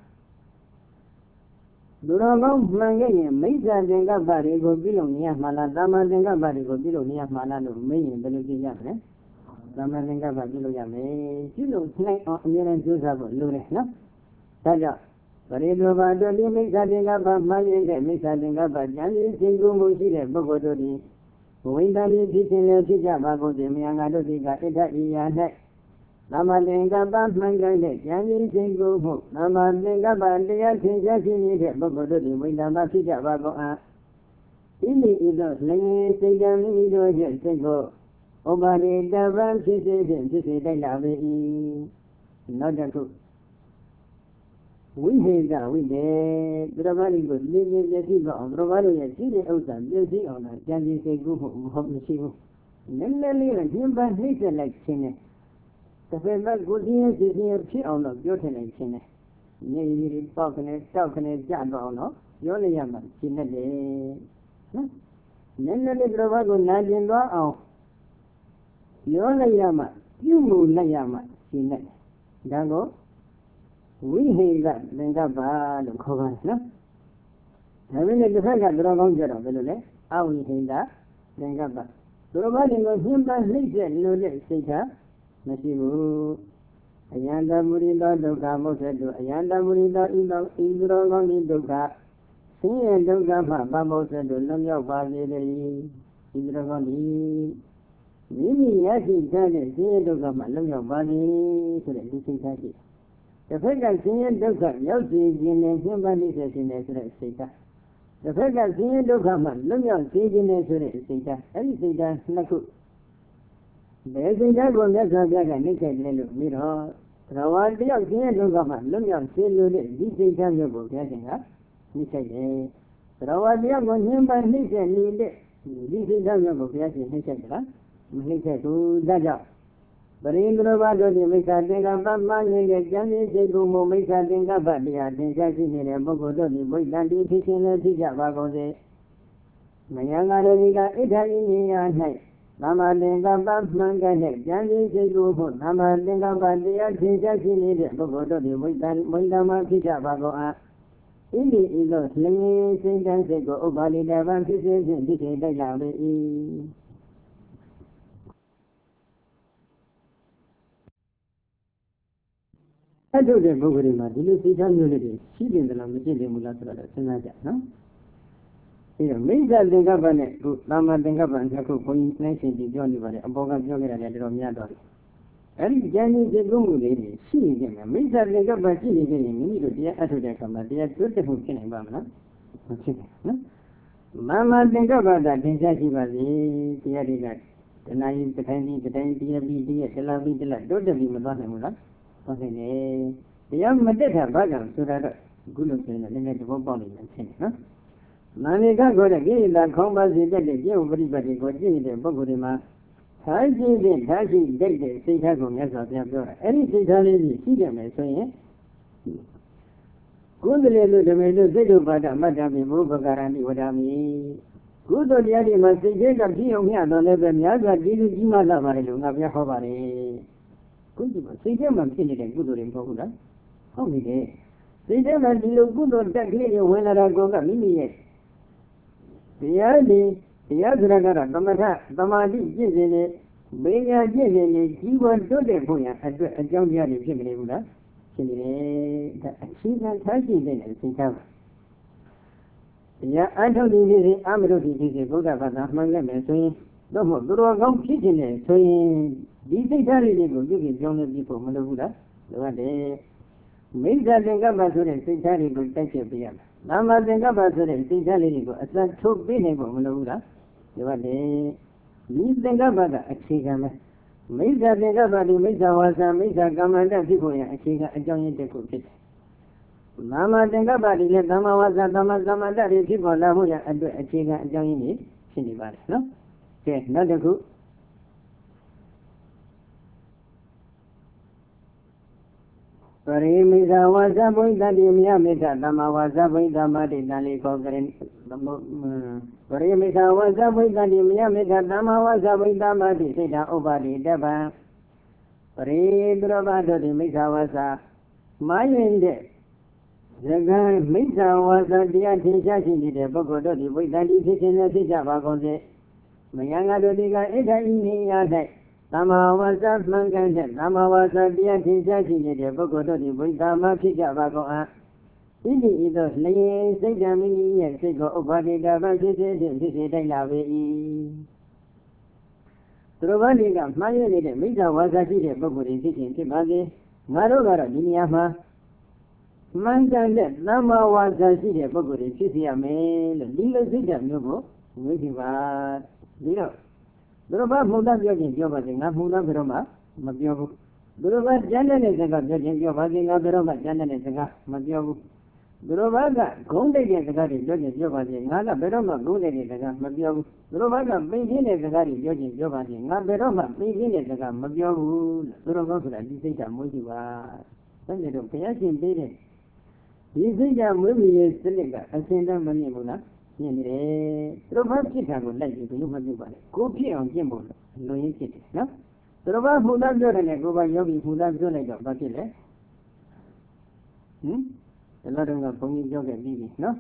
Dragon, Mangay, Mesa Dengabari, go below near Maladama Dengabari, go below near Malado, May, Belugiane. Dama Dengabari, Yame, you know, snake on Miran Joseph, Lurena. Taja. But if you are doing mixing up a money, mixing up a Janzi Single Mushi, Bogodori, when that is teaching a teacher, Bago, the Miangadodiga, Ita, Namadenga Batmanga, Janzi Single, Namadenga Bandia, Tinjaki, Bogodori, when the Masija Bago. In the either slaying, take them in the single. Over the Davan, she says, she says, they love it. Not a truth. We hate that we did. Dravani was living the people on Dravani and see the ocean, busy on a Janji Segu of the Shivu. Nearly a human nature like Chine. The famous good years is near she on the beauty like Chine. Nearly talking it, talking it, Jabano, Yoliaman, Chine. Nearly Dravago Nadinga of Yolayama, you move Layama, Chine. Dago. We hate that, then got bad and cover, no? Having a different dragon jet of the lake, how we hate that, then got bad. The Romani was him by nature, no less, Sita, Nasibu. Ayanda Murida Dukkha Moksadu Ayanda Murida Ido Idro Gami Dukkha Siya Dukkha Mapa Moksadu Lamyo Bhaviri Idro Gami Mimi Yasi Chane Siya Dukkha Ma Lamyo Bhaviri Sura Disi Chaki The fact that Siya Dukkha Yosi Jine Himbani Sesine Sura Sita The fact that Siya Dukkha Ma Lamyo Sijine Sura Sita Any Sita Naku There's a jago that's a jaga naked little mirror. Rawadi of the end of Gama, Lumia, Silu, this time you go getting up. He said, Rawadi of him by his and lead it. This is how you go getting his and he said, to that job. But in the Ravado, they make a thing about money, and Johnny said, who make a thing about the attention in a book, the boy, and the fishing and the Javago. My young Arabica, Italian night. Nama Linga Bamanga, Jandy Sedu, Nama Linga Bandia, Tinjaki, Bogodo, Windama Pijavagoa. Ili is a sling, Saint and Sego, Obali, Davan, Fishes, and Dickie, the Yabe. I do the Bogorima, do you see some unity? She didn't the Lamajin Mulatra, Senaja, no? Major the governor, Lama the governor, who point nation to Johnny, a bogan jogger and a romiado. And Jenny the Lungu lady, she is a major the governor, she is in need of the Atodecama, the beautiful king, Bamana. Mamma the governor, the Jackie, the Adidas, the nine, the tiny, the tiny, the B, the Lavi, the Lad, don't be Madonna. The young Madetta Bagam, so that good looking and then the body and thing, huh? Nanika got a game that combats the dead, everybody got in the Bogorima. I see the Tashi dead, say Hago Mesa, any Sitali, see them, I say. Good little the Medu Zedu Bada, Madame Mubagarani, Wadami. Good or the other must say, get a deal here, don't let them Yaga, did you Jima Lavarilu, Naviahovare. Good, say them and kill it and good in Poguda. How many days? Say them and look good or that lady when I go to Mimi. The other, the other Gamata, Gamadi, Jizzy, Bega Jizzy, he was to the Puya, a young Yadi Jimmy. She's not touching it, think of. Yeah, I don't need the Amado, this is good about Mangam, so no more, Duro Gum Kitchen, so these Italian people give it younger people, Malabuda, the one day. Make that thing up as a Sitari will take a beer. Nama think about it, Sitari, as that so big of Malabuda. The one day, leave the Gabada, a Chigama. Make that thing about the Mesa was a Mesa Gamanda people, a Chiga, a joint the cookie. Nama think about it, Nama was a Dama Gamada, people, Lahuya, and a Chiga, a joint it, Cindy, no? Yes, not a good. Parimisa was a boy that you made a Dama was a boy Damadi Dali Cogarin. Parimisa was a boy that you made a Dama was a boy Damadi Sita Obadi Deba. Paridrobado de Misa was a my end. The guy Misa was a dear teacher in the Bogodo, the boy that is in the Sijavago. My young Adodiga is a in Nama was a Mangan, Nama was a dear teacher in the Bogodo, the boy Dama Pijavago. Ini is lay, say the mini and say go over the diversity and this is a lave. Trovaniga, my lady, Misa was a dear Bogodi sitting to Badi, Marogara, Diniama. Mangan, Nama was a dear Bogodi, Sisia Mail, Lila Zita Nubo, waiting for Dino. Droba Muda Jogin Jobati, Namuda Broma, Mabiogu. Droba Janan is a Jogin Jobati, Nabroma, Janan is a Mabiogu. Drobaga, Gonde is a Gari Jogin Jobati, Nala Beroma, Gonde is a Mabiogu. Drobaga, Beijing is a Gari Jogin Jobati, Naberoma, Beijing is a Mabiogu, Droba, this is a Mudiva. Then they don't pay us in Beijing. This is a movie is Silica, a Senda Manimuna. Droba Chicago, like you have you buy. Copy on Jimbo, no you get it, no? Droba Huda Jordan, go by Yogi Huda Jordan, Bakile. Hmm? A lot of Pony Jog and Bibi, no?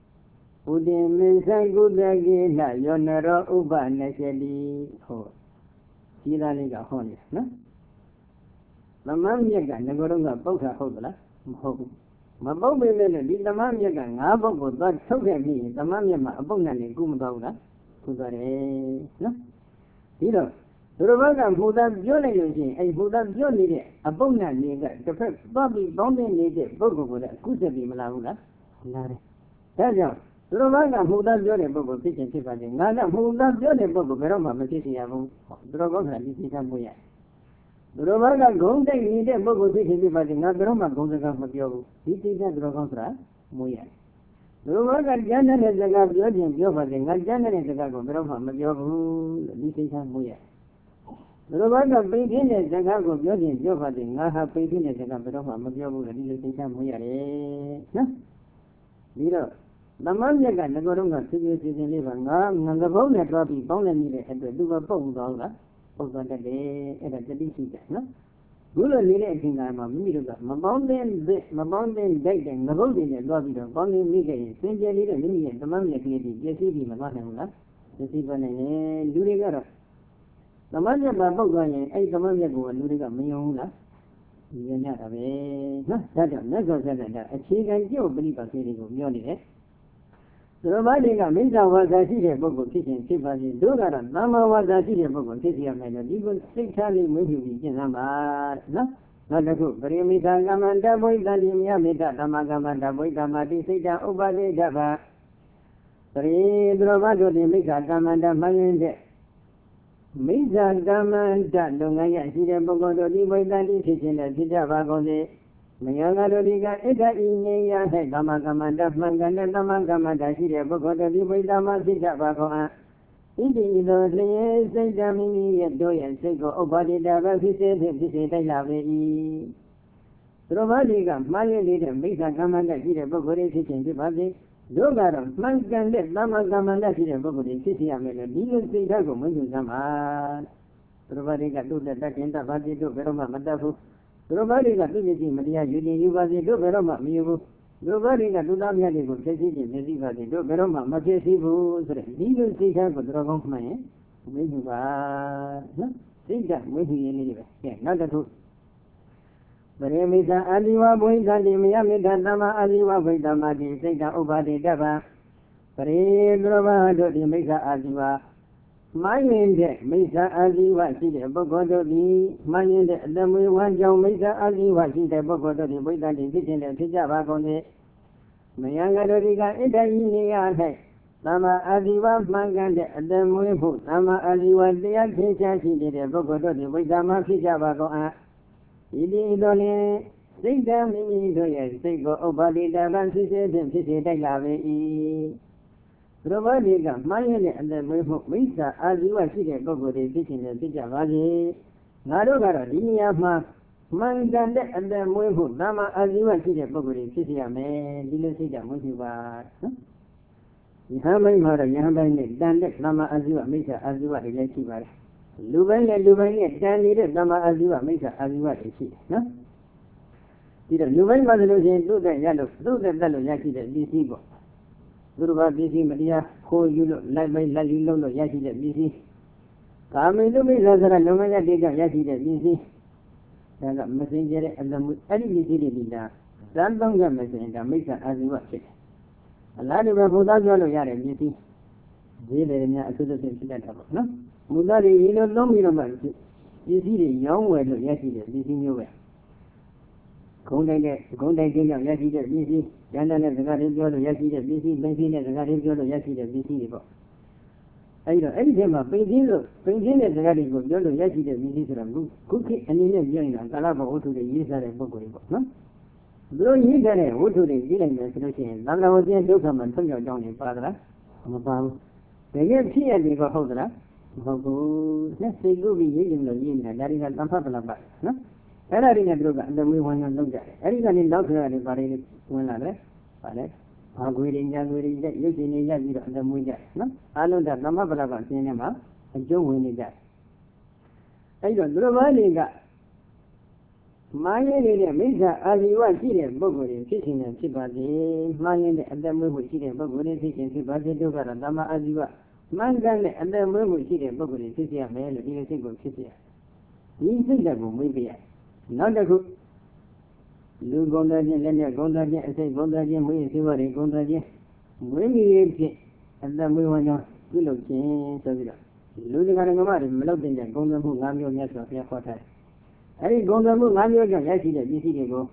Udim is a good again, Yonero Uba Nasheli. ကြီးသားလေးကဟောနေနော်သမမ်းမြက်ကငကောတော့ကပုတ်တာဟုတ်သလားမဟုတ်ဘူးမပုတ်ပေမဲ့လည်းဒီသမမ်းမြက်ကငါးပုတ်ကိုသွားထုတ်ခဲ့ပြီးရင်သမမ်းမြက်မှာအပုတ်နဲ့နေကုမသွားဘူးလားကုသွားတယ်နော်ဒီတော့သူတော်ဘာကမူသားပြောလိုက်လို့ရှိရင်အဲ့မူသားပြောနေတဲ့အပုတ်နဲ့နေကတစ်ဖက်သွားပြီးပေါင်းနေနေတဲ့ပုဂ္ဂိုလ်ကိုလည်းအခုချက်ပြီးမလာဘူးလားလာတယ်ဒါကြောင့်သူတော်ဘာကမူသားပြောတဲ့ပုဂ္ဂိုလ်ဖြစ်ခြင်းဖြစ်ပါစေငါကမူသားပြောတဲ့ပုဂ္ဂိုလ်ဘယ်တော့မှမဖြစ်ရဘူးသူတော်ကောင်းကဒီသိချမှုရသူတော်ဘာကဂုံတိတ်နေတဲ့ပုဂ္ဂိုလ်ဖြစ်ခြင်းဖြစ်ပါစေငါဘယ်တော့မှဂုံစကားမပြောဘူးဒီသိချသူတော်ကောင်းဆိုတာမူရသူတော်ဘာကကျမ်းတဲ့စကားပြောခြင်းပြောပါစေငါကျမ်းတဲ့စကားကိုဘယ်တော့မှမပြောဘူးလို့ဒီသိချမှုရသူတော်ဘာကပိတ်ခြင်းတဲ့စကားကိုပြောခြင်းပြောပါစေငါဟာပိတ်ခြင်းတဲ့စကားဘယ်တော့မှမပြောဘူးလို့ဒီလိုသိချမှုရတယ်နော်ပြီးတော့သမမ်းမြက်ကငကောတော့ကဖြည်းဖြည်းစီစဉ်လေးပါငါငငကုန်းနဲ့တွားပြီးပေါင်းလိုက်နေတဲ့အတွက်သူကပုတ်သွားလားပုတ်သွားတတ်တယ်အဲ့ဒါတတိရှိတယ်နော်ဘုလိုနေတဲ့အချိန်ကမှမိမိတို့ကမပေါင်းတဲ့မပေါင်းတဲ့ဒိုက်တဲ့ငကုန်းတွေနဲ့တွားပြီးတော့ပေါင်းနေမိခဲ့ရင်စင်ကြယ်လေးတဲ့မိမိရဲ့သမမ်းမြက်ကလေးတွေပြည့်စည်ပြီးမသွားနိုင်ဘူးလားပြည့်စည်သွားနိုင်တယ်လူတွေကတော့သမမ်းမြက်မှာပုတ်သွားရင်အဲ့သမမ်းမြက်ကိုလူတွေကမယုံဘူးလားဒီရညတာပဲနော်ဒါကြောင့်လက်စောဆက်တဲ့အခြေခံကျုပ်ပရိပါစေတွေကိုပြောနေတယ်သူတော်ဘာတွေကမိစ္ဆာဝါစာရှိတဲ့ပုဂ္ဂိုလ်ဖြစ်ခြင်းဖြစ်ပါစေတို့ကတော့သမ္မာဝါစာရှိတဲ့ပုဂ္ဂိုလ်ဖြစ်စီရမယ်လို့ဒီကိုစိတ်ထားလေးမွေးမြူပြီးကျင့်သမ်းပါနော်နောက်တစ်ခုပရိမိသကမ္မန္တဘုိတံတိမြမေတ္တဓမ္မကမ္မန္တဘုိတ္တမတိစိတ်တဥပဒေတ္တဗပရိသူတော်ဘာတို့ဒီမိစ္ဆာကမ္မန္တမှန်ရင်တဲ့မိစ္ဆာကမ္မန္တလုပ်ငန်းရရှိတဲ့ပုဂ္ဂိုလ်တို့ဒီဘုိတံတိဖြစ်ခြင်းနဲ့ဖြစ်ကြပါကုန်စေမယံကတို့ဒီကဣဒ္ဓဤနေရ၌သမ္မာကမ္မန္တမှန်ကန်တဲ့သမ္မာကမ္မန္တရှိတဲ့ပုဂ္ဂိုလ်တို့ဒီဘုိတံမှာဖြစ်ကြပါကုန်အားဣတိဤသို့လျင်စိတ်ဓာမိမိရဲ့တို့ရဲ့စိတ်ကိုဥပ္ပါတိတပဲဖြစ်စေဖြစ်ဖြစ်စေတိုက်လာပေ၏သူတော်ဘာတွေကမှားရလေးတဲ့မိစ္ဆာကမ္မန္တရှိတဲ့ပုဂ္ဂိုလ်တွေဖြစ်ခြင်းဖြစ်ပါစေတို့ကတော့မှန်ကန်တဲ့သမ္မာကမ္မန္တရှိတဲ့ပုဂ္ဂိုလ်တွေဖြစ်စီရမယ်လို့ဒီလိုစိတ်ဓာတ်ကိုမွေးမြူစမ်းပါသူတော်ဘာတွေကတို့လက်တက်တင်တတ်ပါစေတို့ဘယ်တော့မှမတတ်ဘူးသူတော်ဘာတွေကသူ့မျက်စိမတရားယူတင်ယူပါစေတို့ဘယ်တော့မှမယူဘူးသူတော်ဘာတွေကလူသားများတွေကိုဖြည့်ဆည်းခြင်းမျက်စိပါစေတို့ဘယ်တော့မှမဖြည့်ဆည်းဘူးဆိုတဲ့ဒီလိုစိတ်ဓာတ်ကိုသူတော်ကောင်းမှန်ရင်မွေးမြူပါနော်စိတ်ဓာတ်မွေးမြူရင်းလေးတွေပဲကဲနောက်တစ်ခုပရိမိသအာဇီဝဘုိသတိမယမေတ္တသမ္မာအာဇီဝဘုိတမတိစိတ်တဥပါတိတ္တဗပရိသူတော်ဘာတို့ဒီမိစ္ဆာအာဇီဝမှန်ရင်တဲ့မိစ္ဆာအာဇီဝရှိတဲ့ပုဂ္ဂိုလ်တို့သည်မှန်ရင်တဲ့အတမွေဝမ်းကြောင့်မိစ္ဆာအာဇီဝရှိတဲ့ပုဂ္ဂိုလ်တို့သည်ဘုိတ္တတိဖြစ်ခြင်းနဲ့ဖြစ်ကြပါကုန်၏မယံကတို့ဒီကဣဒ္ဓဤနေရ၌သမ္မာအာဇီဝမှန်ကန်တဲ့အတမွေဖို့သမ္မာအာဇီဝတရားထင်ရှားရှိတဲ့ပုဂ္ဂိုလ်တို့သည်ဘုိတ္တမှာဖြစ်ကြပါကုန်အားဤဒီတော်လျင်စိတ်ဓာတ်မိမိတို့ရဲ့စိတ်ကိုဥပ္ပါတိတဗံဖြစ်စေဖြင့်ဖြစ်စေတိုက်လာပေ၏သူတော်ဘာတွေကမှားရတဲ့အသက်မွေးမှုမိစ္ဆာအာဇီဝရှိတဲ့ပုဂ္ဂိုလ်တွေဖြစ်ခြင်းနဲ့ဖြစ်ကြပါစေငါတို့ကတော့ဒီနေရာမှာမှန်ကန်တဲ့အသက်မွေးမှုသမ္မာအာဇီဝရှိတဲ့ပုဂ္ဂိုလ်တွေဖြစ်ရမယ်ဒီလိုစိတ်ဓာတ်မွေးမှုပါနော်ယဟန်ပိုင်းမှာတော့ယဟန်ပိုင်းနဲ့တန်တဲ့သမ္မာအာဇီဝမိစ္ဆာအာဇီဝတွေလည်းရှိပါတယ်လူပိုင်းနဲ့လူပိုင်းနဲ့တန်နေတဲ့သမ္မာအာဇီဝမိစ္ဆာအာဇီဝတွေရှိတယ်နော်ဒီတော့လူပိုင်းမှာဆိုလို့ရှိရင်သူ့တဲ့ရလို့သူ့တဲ့တက်လို့ရရှိတဲ့ပစ္စည်းပေါ့သူတို့ဘာပစ္စည်းမတရားခိုးယူလို့လိုက်ပိုင်းလိုက်ယူလို့ရရှိတဲ့ပစ္စည်းကာမိလူမိစ္ဆာဆိုတဲ့လုံငန်းရတဲ့ကြောင့်ရရှိတဲ့ပစ္စည်းဒါကမစင်ကြတဲ့အလမှုအဲ့ဒီပစ္စည်းတွေဒီလားသံသုံးရမယ်ဆိုရင်ဒါမိစ္ဆာအာဇီဝဖြစ်တယ်အလားတူပဲဘုရားပြောလို့ရတဲ့ပစ္စည်းဒီလေများအသုသက်ဖြစ်တတ်တာပေါ့နော်မူသားတွေရေလိုလုံးပြီးတော့မှပစ္စည်းတွေရောင်းဝယ်လို့ရရှိတဲ့ပစ္စည်းမျိုးပဲဂုံးတိုင်းတဲ့ဂုံးတိုင်းကျင်းကြောင့်ရရှိတဲ့ပစ္စည်းကျန်တဲ့စကားတွေပြောလို့ရရှိတဲ့ပစ္စည်းပိန်စည်းတဲ့စကားတွေပြောလို့ရရှိတဲ့ပစ္စည်းတွေပေါ့အဲဒီတော့အဲ့ဒီထဲမှာပိန်စည်းလို့ပိန်စည်းတဲ့စကားတွေကိုပြောလို့ရရှိတဲ့ပစ္စည်းဆိုတာခုခေတ်အနေနဲ့ပြောရင်တော့ကာလဘဝတ္ထုတွေရေးစားတဲ့ပုဂ္ဂိုလ်တွေပေါ့နော်သူတို့ရေးထားတဲ့ဝတ္ထုတွေကြည့်လိုက်မယ်ဆိုလို့ရှိရင်သံဃာဝကျင်းဒုက္ခမှာထုတ်ရောက်ကြောင်းနေပါသလားမပါဘူးတကယ်ဖြစ်ရတယ်ကဟုတ်သလားမဟုတ်ဘူးလက်စိတ်ကုပြီးရေးရင်လို့ရေးနေတာဒါတွေကတန်ဖတ်ပလပတ်နော်အဲ့ဒါတွေနဲ့သူတို့ကအတမွေးဝမ်းကြောင်းလုပ်ကြတယ်အဲ့ဒီကနေနောက်ဆက်ရတယ်ဗာတွေဝင်လာတယ်ဗာလဲဘာခွေတွေညာခွေတွေတဲ့ရုပ်ရှင်တွေရက်ပြီးတော့အတမွေးကြတယ်နော်အားလုံးကတမတ်ပလပတ်ဆင်းနေမှာအကျုံးဝင်နေကြတယ်အဲ့တော့သူတို့ဘာတွေကမှားရည်နေတဲ့မိစ္ဆာအာဇီဝရှိတဲ့ပုဂ္ဂိုလ်တွေဖြစ်ခြင်းနဲ့ဖြစ်ပါစေမှားရည်တဲ့အတမွေးမှုရှိတဲ့ပုဂ္ဂိုလ်တွေဖြစ်ခြင်းဖြစ်ပါစေတို့ကတော့တမ္မာအာဇီဝ man gan le and the moon she did book in Sisia Mel, in a single Sisia. You think that will be not a good. Lu Gondajan, Lenya Gondajan, and say Gondajan, we see what a Gondajan. When we and then we want to look in Savila. Losing on a matter, melting the Gondam who Lamio Nessa of Yakota. I think Gondam who Lamio Yaki, the D C go.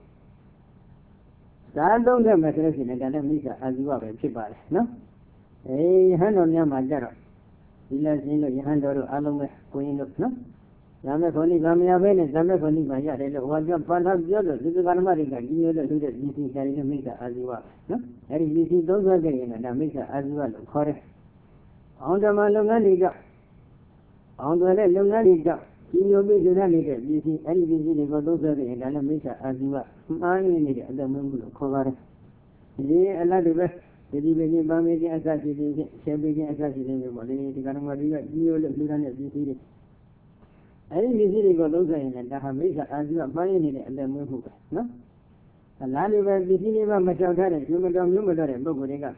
Stand on the mattress in a Ganamisa as you are a chipper, no? A hand on your Majara. Villa Zino, Yahandor, Alome, Queen of no? Zamefoni, Zamia Vene, Zamefoni, Maya, was your father, the other, this is America, you know, to the D C carrying a Misa as you are, no? And you see those are getting a Misa as well, correct. On the Malonganiga, on the Longaniga, you will be the Naniga, you see, any visit for those are in a Misa as you are. I need it, the Mungu, cover. The another best. The Libyan Bamidi assassinated, Shabby assassinated, the Ganamaria, you look at the city. I didn't visit those in and Hamisa as you are buying it and then move. No? A lot of the cinema Machaka, human of Number and Bogoriga.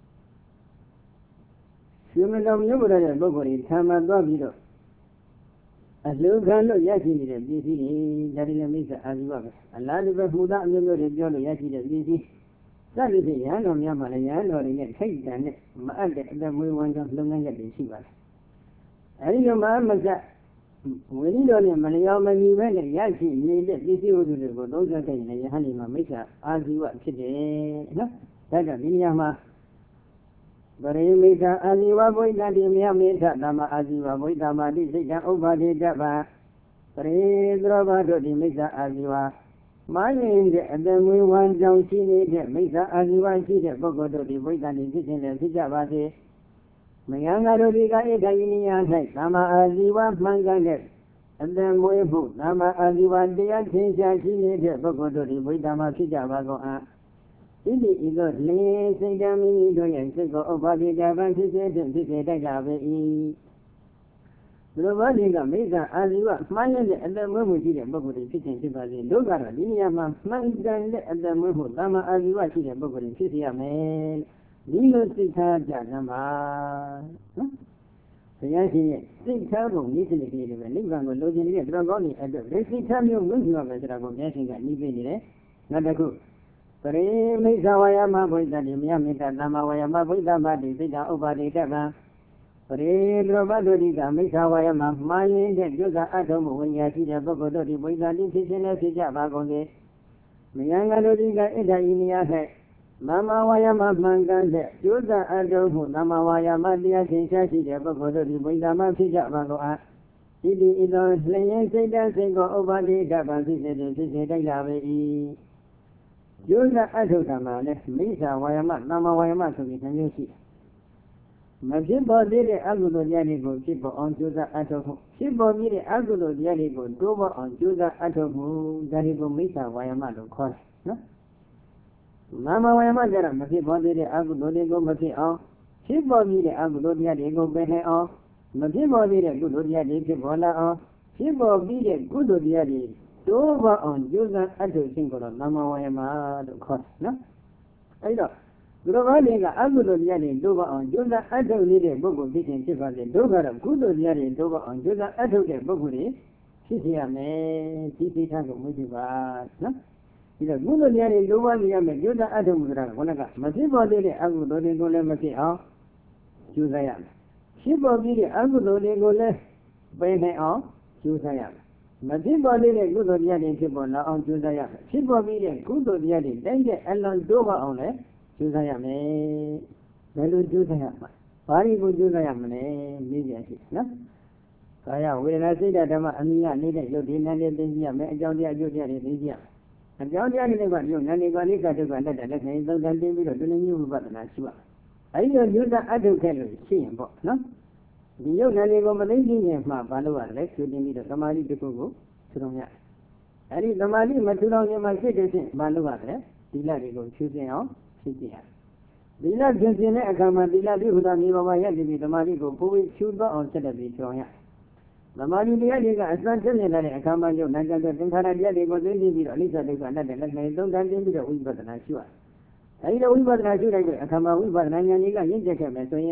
Human of Number and Bogori, Tama Babido. As look at Yaki, the D C, that is a Misa as well. A lot of Buddha Number and Jolly Yaki, the D C. That is a yan of Yamalayan or in a take than it. Then we want to look at the Shiva. I know my mother. When you don't Malayama, you went and Yaki, you let this you to go. Those are the Hanima Misa as you are today. That a Miyama. But you make as you are going that you may have made that Dama as you are going Dama, this is over the Java. Pray, Drava, to the Misa as you are. My name, and then we want down see it, Misa as you are see the Bogodo, the boy that is in the Sijavati. Mayanga Rodiga is a Indian night, Nama as you want Manganet. And then we put Nama as you want the Antisha see it, Bogodo, the boy Dama Sijavago. Ini is a lay, say Dami, doing and say go over the Javan, she said, and she said, I have it. The Valiga Mesa as you are smiling at the moment you book with the kitchen Tibazi, Dogara, Liniama, smiling at the moment, Lama as you are seeing a book with the Sisia man. Lino Sita Janama. The Yashi, six thousand, listening to the Liban was losing the Dragoni at the basic time you will have a dragon dancing at Libyan, not a good. But eh, Mesa Wayama, boy, that you may have made that Lama Wayama, boy, that body, they are over the Java. Pray, Robadoriga, Misawayama, my name is Joga Atom, when you see the Bogodori, boys are in the Javagonde. Myanga Doriga is a Inia, Mama Wayama Mangande, Joga Atom, Nama Wayama, the Akinshi, the Bogodori, boys are Mama Javagoa. It is on Slayan, say that they go over the Java, this is the Java. Joga Atotama, Misa Wayama, Nama Wayama, so we can use it. Majibo did the Agudo Yanigo, people on Judah Atomu. Shibo did the Agudo Yanigo, Dover on Judah Atomu, Danigo Misa, Wayamado, course. No? Mama Wayamada, Majibo did the Agudo Yanigo, Mati off. Shibo did the Agudo Yanigo, Bene off. Majibo did a good Yanigo, Bola off. Shibo did a good Yanigo, Dover on Judah Atomu, single of Mama Wayamado, course. No? I don't. Grovaliga, Agudo Yari, Dover on Judah, Ato Lide, Bogo, Vision, Tiffany, Dover, Gudo Yari, Dover on Judah, Ato, Boguri, Sisia, me, Titi Tango, Mujiba, no? It's a Gudo Yari, Dover, Yame, Judah, Ato, Muraga, Masibo Lide, Agudo, Gole, Mati, Judah. Shibo Lide, Agudo, Gole, Bene, Judah. Masibo Lide, Gudo Yari, Tibola on Judah. Shibo Lide, Gudo Yari, then get Elon Dover on it. Judayame, Belu Judayama. Pari would Judayamane, Media, no? Kaya, when I say that Amia needed Jodina, India, Jodia, Jodia, India. And Jodia never knew, Naniganika to Ganda, that they don't let me do you but an Ashua. I use that I don't tell you, see him, no? The young Nanigo Malaysian, my Balua, let's do me the Somali to go, Suronia. And if the Mali Matulang, my citizen, Balua, Dilarigo, choosing out. Dila Jensine Akama Dila Huda Niva Yadi, the Marigo, who will shoot on Saturday. The Mali Diaga, as not telling that Akama, Naga, the Tara was in the Lisa, they got another, and I don't have any of Wiba than I sure. I know Wiba than I should, Akama Wiba, Naniga, Yinjaka, so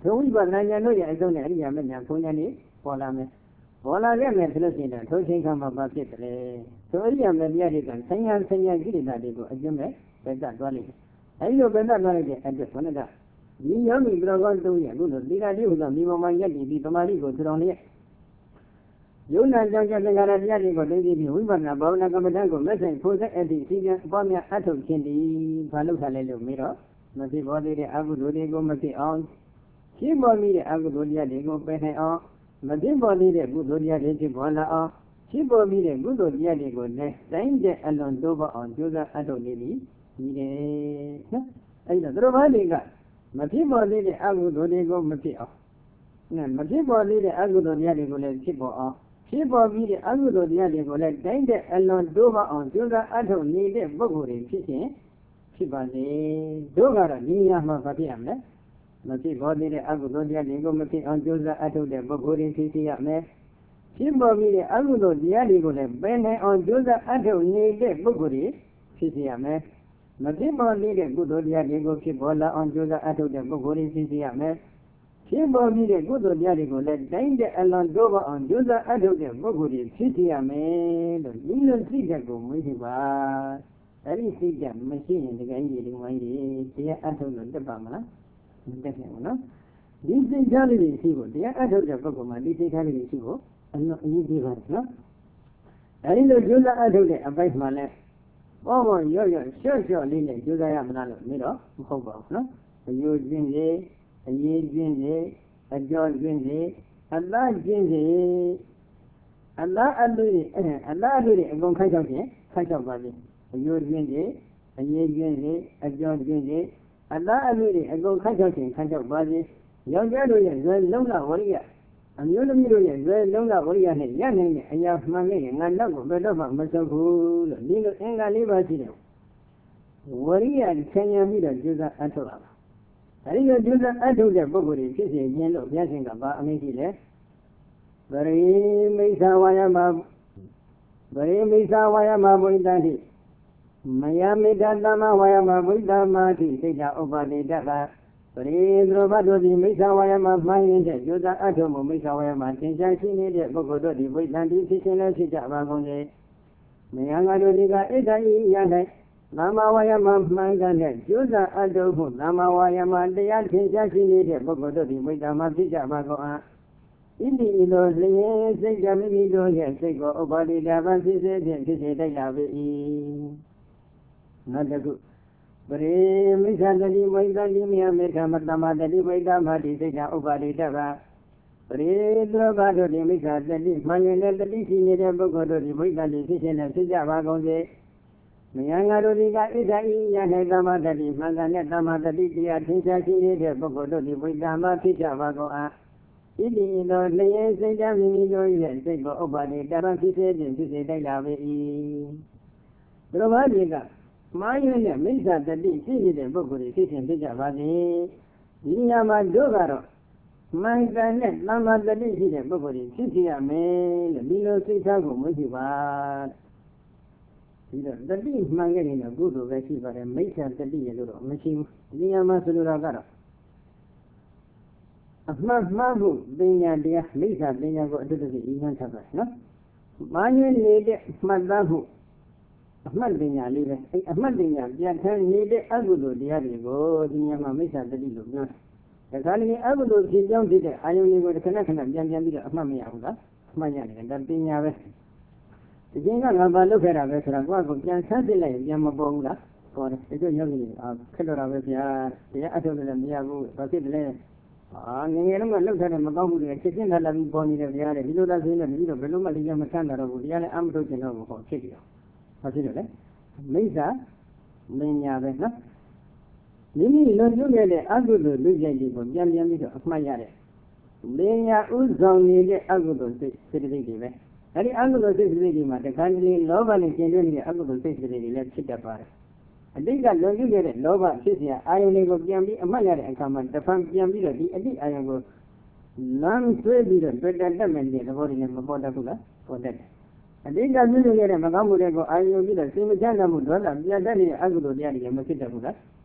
ထိုဝိပဿနာဉာဏ်တို့ရဲ့အဆုံးနဲ့အရိယာမဉာဏ်ဘုံဉာဏ်นี่ပေါ်လာမယ်ပေါ်လာခဲ့မယ်ဆိုလို့ရှိရင်ထိုချိန်ခါမှာဘာဖြစ်တယ်ထိုအရိယာမတရားတွေကဆင်းရဲဆင်းရဲကိလေသာတွေကိုအကျဉ်းမဲ့ပယ်တတ်သွားလိမ့်မယ်အဲဒီလိုပယ်တတ်သွားလိုက်တဲ့အတွက်ခဏကဒီယောဂီဘုရားကောင်းသုံးရအခုလိုသီလတိဟုသောမိမမရက်တည်ပြီးသမာဓိကိုထူထောင်လျက်ယုံနာကြောင့်ကျသင်္ကာရတရားတွေကိုသိသိပြီးဝိပဿနာဘာဝနာကမ္မဋ္ဌာန်းကိုလက်ဆိုင်ဖို့ဆက်အပ်သည့်စီကံအပေါ်များအထုတ်ခြင်းသည်ဘာလို့ထားလဲလို့မေးတော့မဖြစ်ပေါ်သေးတဲ့အကုသိုလ်တွေကိုမဖြစ်အောင်ဖြစ်ပေါ်မိတဲ့အကုသိုလ်တရားတွေကိုပယ်နိုင်အောင်မဖြစ်ပေါ်သေးတဲ့ကုသိုလ်တရားတွေဖြစ်ပေါ်လာအောင်ဖြစ်ပေါ်မိတဲ့ကုသိုလ်တရားတွေကိုလည်းတိုင်းတဲ့အလွန်တိုးပေါ်အောင်ကြိုးစားအထုတ်နေပြီဒီတယ်နော်အဲ့ဒါသူတို့ဘာတွေကမဖြစ်ပေါ်သေးတဲ့အကုသိုလ်တွေကိုမဖြစ်အောင်နော်မဖြစ်ပေါ်သေးတဲ့အကုသိုလ်တရားတွေကိုလည်းဖြစ်ပေါ်အောင်ဖြစ်ပေါ်ပြီးတဲ့အကုသိုလ်တရားတွေကိုလည်းတိုင်းတဲ့အလွန်တိုးပေါ်အောင်ကြိုးစားအထုတ်နေတဲ့ပုဂ္ဂိုလ်တွေဖြစ်ခြင်းဖြစ်ပါလေတို့ကတော့ဒီညမှာဘာဖြစ်ရမလဲမဖြစ်ပေါ်သေးတဲ့အကုသိုလ်တရားတွေကိုမဖြစ်အောင်ကြိုးစားအထုတ်တဲ့ပုဂ္ဂိုလ်တွေဖြစ်ရမယ်ဖြစ်ပေါ်ပြီးတဲ့အကုသိုလ်တရားတွေကိုလည်းပယ်နိုင်အောင်ကြိုးစားအထုတ်နေတဲ့ပုဂ္ဂိုလ်တွေဖြစ်ရမယ်မဖြစ်ပေါ်သေးတဲ့ကုသိုလ်တရားတွေကိုဖြစ်ပေါ်လာအောင်ကြိုးစားအထုတ်တဲ့ပုဂ္ဂိုလ်တွေဖြစ်ရမယ်ဖြစ်ပေါ်ပြီးတဲ့ကုသိုလ်တရားတွေကိုလည်းတိုင်းတဲ့အလွန်တိုးပေါ်အောင်ကြိုးစားအထုတ်တဲ့ပုဂ္ဂိုလ်တွေဖြစ်ရမယ်လို့ဒီလိုစိတ်ဓာတ်ကိုမွေးပြပါအဲ့ဒီစိတ်ဓာတ်မရှိရင်ဒီကိန်းကြီးဒီဝိုင်းကြီးတရားအထုတ်လို့တက်ပါမလားမတက်နိုင်ဘူးနော်ဒီစိတ်ဓာတ်လေးတွေရှိဖို့တရားအထုတ်တဲ့ပုဂ္ဂိုလ်မှာဒီစိတ်ဓာတ်လေးတွေရှိဖို့အလွန်အရေးကြီးပါတယ်နော်အဲ့ဒီလိုကြိုးစားအထုတ်တဲ့အပိုင်းမှာလည်းပေါ်ပေါ်ရော့ရော့ရှော့ရှော့လေးနဲ့ကြိုးစားရမလားလို့မေးတော့မဟုတ်ပါဘူးနော်အယိုးချင်းစီအရေးချင်းစီအကျော်ချင်းစီအလားချင်းစီအလားအလူတွေအလားအလူတွေအကုန်ခိုက်ချောက်ခြင်းခိုက်ချောက်ပါလိမ့်အယိုးချင်းစီအရေးချင်းစီအကျော်ချင်းစီအလားအလူတွေအကုန်ခိုက်ချောက်ခြင်းခိုက်ချောက်ပါလိမ့်ယောက်ျားတို့ရဲ့ဇွဲလုံးလာဝရိယအမျိုးသမီးတို့ရဲ့ဇွဲလုံးလာဝရိယနဲ့ရနိုင်တဲ့အရာမှန်ခဲ့ရင်ငါတော့ကိုဘယ်တော့မှမဆုပ်ဘူးလို့ဒီလိုအင်္ဂါလေးပါရှိတယ်ဝရိယဆင်ញံပြီးတော့ကျူးစာအထုတ်ပါအဲဒီလိုကျူးစာအထုတ်တဲ့ပုဂ္ဂိုလ်တွေဖြစ်စေခြင်းလို့ဘုရားရှင်ကဘာအမိန့်ရှိလဲပရိမိစ္ဆာဝါယမပရိမိစ္ဆာဝါယမဘုဒ္ဓတိမယမေတ္တသမဝါယမဘုဒ္ဓမာတိစိတ်ဓာဥပတိတ္တပရိသရဘတ်တို့ဒီမိစ္ဆာဝါယမမှန်ရင်တဲ့ကျိုးစားအထုံမှုမိစ္ဆာဝါယမသင်္ချာရှိနေတဲ့ပုဂ္ဂိုလ်တို့ဒီဝိသန္တိဖြစ်ခြင်းလည်းဖြစ်ကြပါကုန်လေ။မယံငါတို့ဒီကဣဒ္ဓဤရ၌သမ္မာဝါယမမှန်ကန်တဲ့ကျိုးစားအထုံမှုသမ္မာဝါယမတရားသင်္ချာရှိနေတဲ့ပုဂ္ဂိုလ်တို့ဒီဝိသမဖြစ်ကြပါကုန်အား။ဣတိဤလိုလျင်စိတ်ကမိမိတို့ရဲ့စိတ်ကိုဥပါလိတာပဖြစ်စေဖြင့်ဖြစ်စေတတ်ရပေ၏။နောက်တစ်ခုပရိမိစ္ဆာတတိဝိသတိမြမေခမတမတတိဝိသမတိစိတ်ဓာဥပါဒိတ္တဗပရိသောဘတို့ဒီမိစ္ဆာတတိမှန်ရင်လည်းတတိရှိနေတဲ့ပုဂ္ဂိုလ်တို့ဒီဝိသတိဖြစ်ခြင်းနဲ့ဖြစ်ကြပါကုန်စေမယံငါတို့ဒီကဣဒ္ဓဤယ၌သမတတိမှန်ကန်တဲ့သမတတိတရားထင်ရှားရှိနေတဲ့ပုဂ္ဂိုလ်တို့ဒီဝိသမဖြစ်ကြပါကုန်အားဣတိသောလျင်စိတ်ဓာမိမိတို့ရဲ့စိတ်ကိုဥပါဒိတ္တဗဖြစ်စေခြင်းဖြစ်စေတိုက်လာပေ၏ဘုရားဘာကြီးကမာယွန်းနဲ့မိစ္ဆာတတိရှိနေတဲ့ပုဂ္ဂိုလ်တွေဖြစ်ခြင်းဖြစ်ကြပါစေဒီညမှာတို့ကတော့မှန်ကန်တဲ့သမ္မာတတိရှိတဲ့ပုဂ္ဂိုလ်တွေဖြစ်စီရမယ်လို့ဒီလိုစိတ်ထားကိုမွေးကြပါဒီတော့တတိမှန်ခဲ့ရင်တော့ကုသိုလ်ပဲရှိပါတယ်မိစ္ဆာတတိရဲ့လို့တော့မရှိဘူးဒီညမှာဆိုလိုတာကတော့အမှန်မှန်ဖို့ပညာတရားမိစ္ဆာပညာကိုအတုတ္တကြီးဤမှန်ထားပါနော်မာယွန်းနေတဲ့မှတ်သားဖို့အမှတ်ပညာလေးပဲအဲအမှတ်ပညာပြန်ထမ်းနေတဲ့အကုသိုလ်တရားတွေကိုဒီညမှာမိစ္ဆာတတိလို့ပြောတယ်ဒါကလည်းအကုသိုလ်ဖြစ်ကြောင်းဖြစ်တဲ့အာယုန်တွေကိုခဏခဏပြန်ပြန်ပြီးတော့အမှတ်မရဘူးလားအမှတ်ရတယ်ဒါပညာပဲဒီကျင်းကငါဘာလုပ်ခဲ့တာပဲဆိုတော့ကိုယ့်ကိုပြန်ဆန်းစစ်လိုက်ရင်ပြန်မပေါ်ဘူးလားပေါ်တယ်ဒီလိုယောဂီတွေအာခက်တော့တာပဲဗျာတရားအထုတ်တယ်လည်းမရဘူးဘာဖြစ်တယ်လဲအာငငယ်လုံးကလှုပ်ထားတယ်မကောင်းဘူးတွေချက်ချင်းထလာပြီးပေါ်နေတယ်ဗျာတဲ့ဒီလိုလားဆိုရင်လည်းဒီလိုဘယ်လိုမှလည်းမဆန်းတာတော့ဘူးတရားလည်းအမထုတ်ကျင်တော့ဘူးဟောဖြစ်တယ်ဘာဖြစ်လို့လဲမိစ္ဆာမညာပဲနော်မိမိလွန်ကျူးခဲ့တဲ့အကုသိုလ်လူကြိုက်တွေကိုပြန်ပြန်ပြီးတော့အမှတ်ရတဲ့လင်းညာဥဆောင်နေတဲ့အကုသိုလ်စိတ်စိတ်တွေပဲအဲဒီအကုသိုလ်စိတ်စိတ်တွေမှာတခါတလေလောဘနဲ့ကျင်တွေ့နေတဲ့အကုသိုလ်စိတ်စိတ်တွေလည်းဖြစ်တတ်ပါတယ်အတိတ်ကလွန်ကျူးခဲ့တဲ့လောဘဖြစ်เสียအာယုန်တွေကိုပြန်ပြီးအမှတ်ရတဲ့အခါမှာတဖန်ပြန်ပြီးတော့ဒီအတိတ်အာယုန်ကိုလမ်းဆွဲပြီးတော့တွေ့တတ်တဲ့သဘောတွေနဲ့မပေါ်တတ်ဘူးလားပေါ်တတ်တယ်အတိတ်ကပြုလုပ်ခဲ့တဲ့မကောင်းမှုတွေကိုအာရုံပြုတဲ့စိတ်မချမ်းသာမှုဒေါသပြတ်တတ်နေတဲ့အကုသိုလ်တရားတွေမဖြစ်တတ်ဘူးလား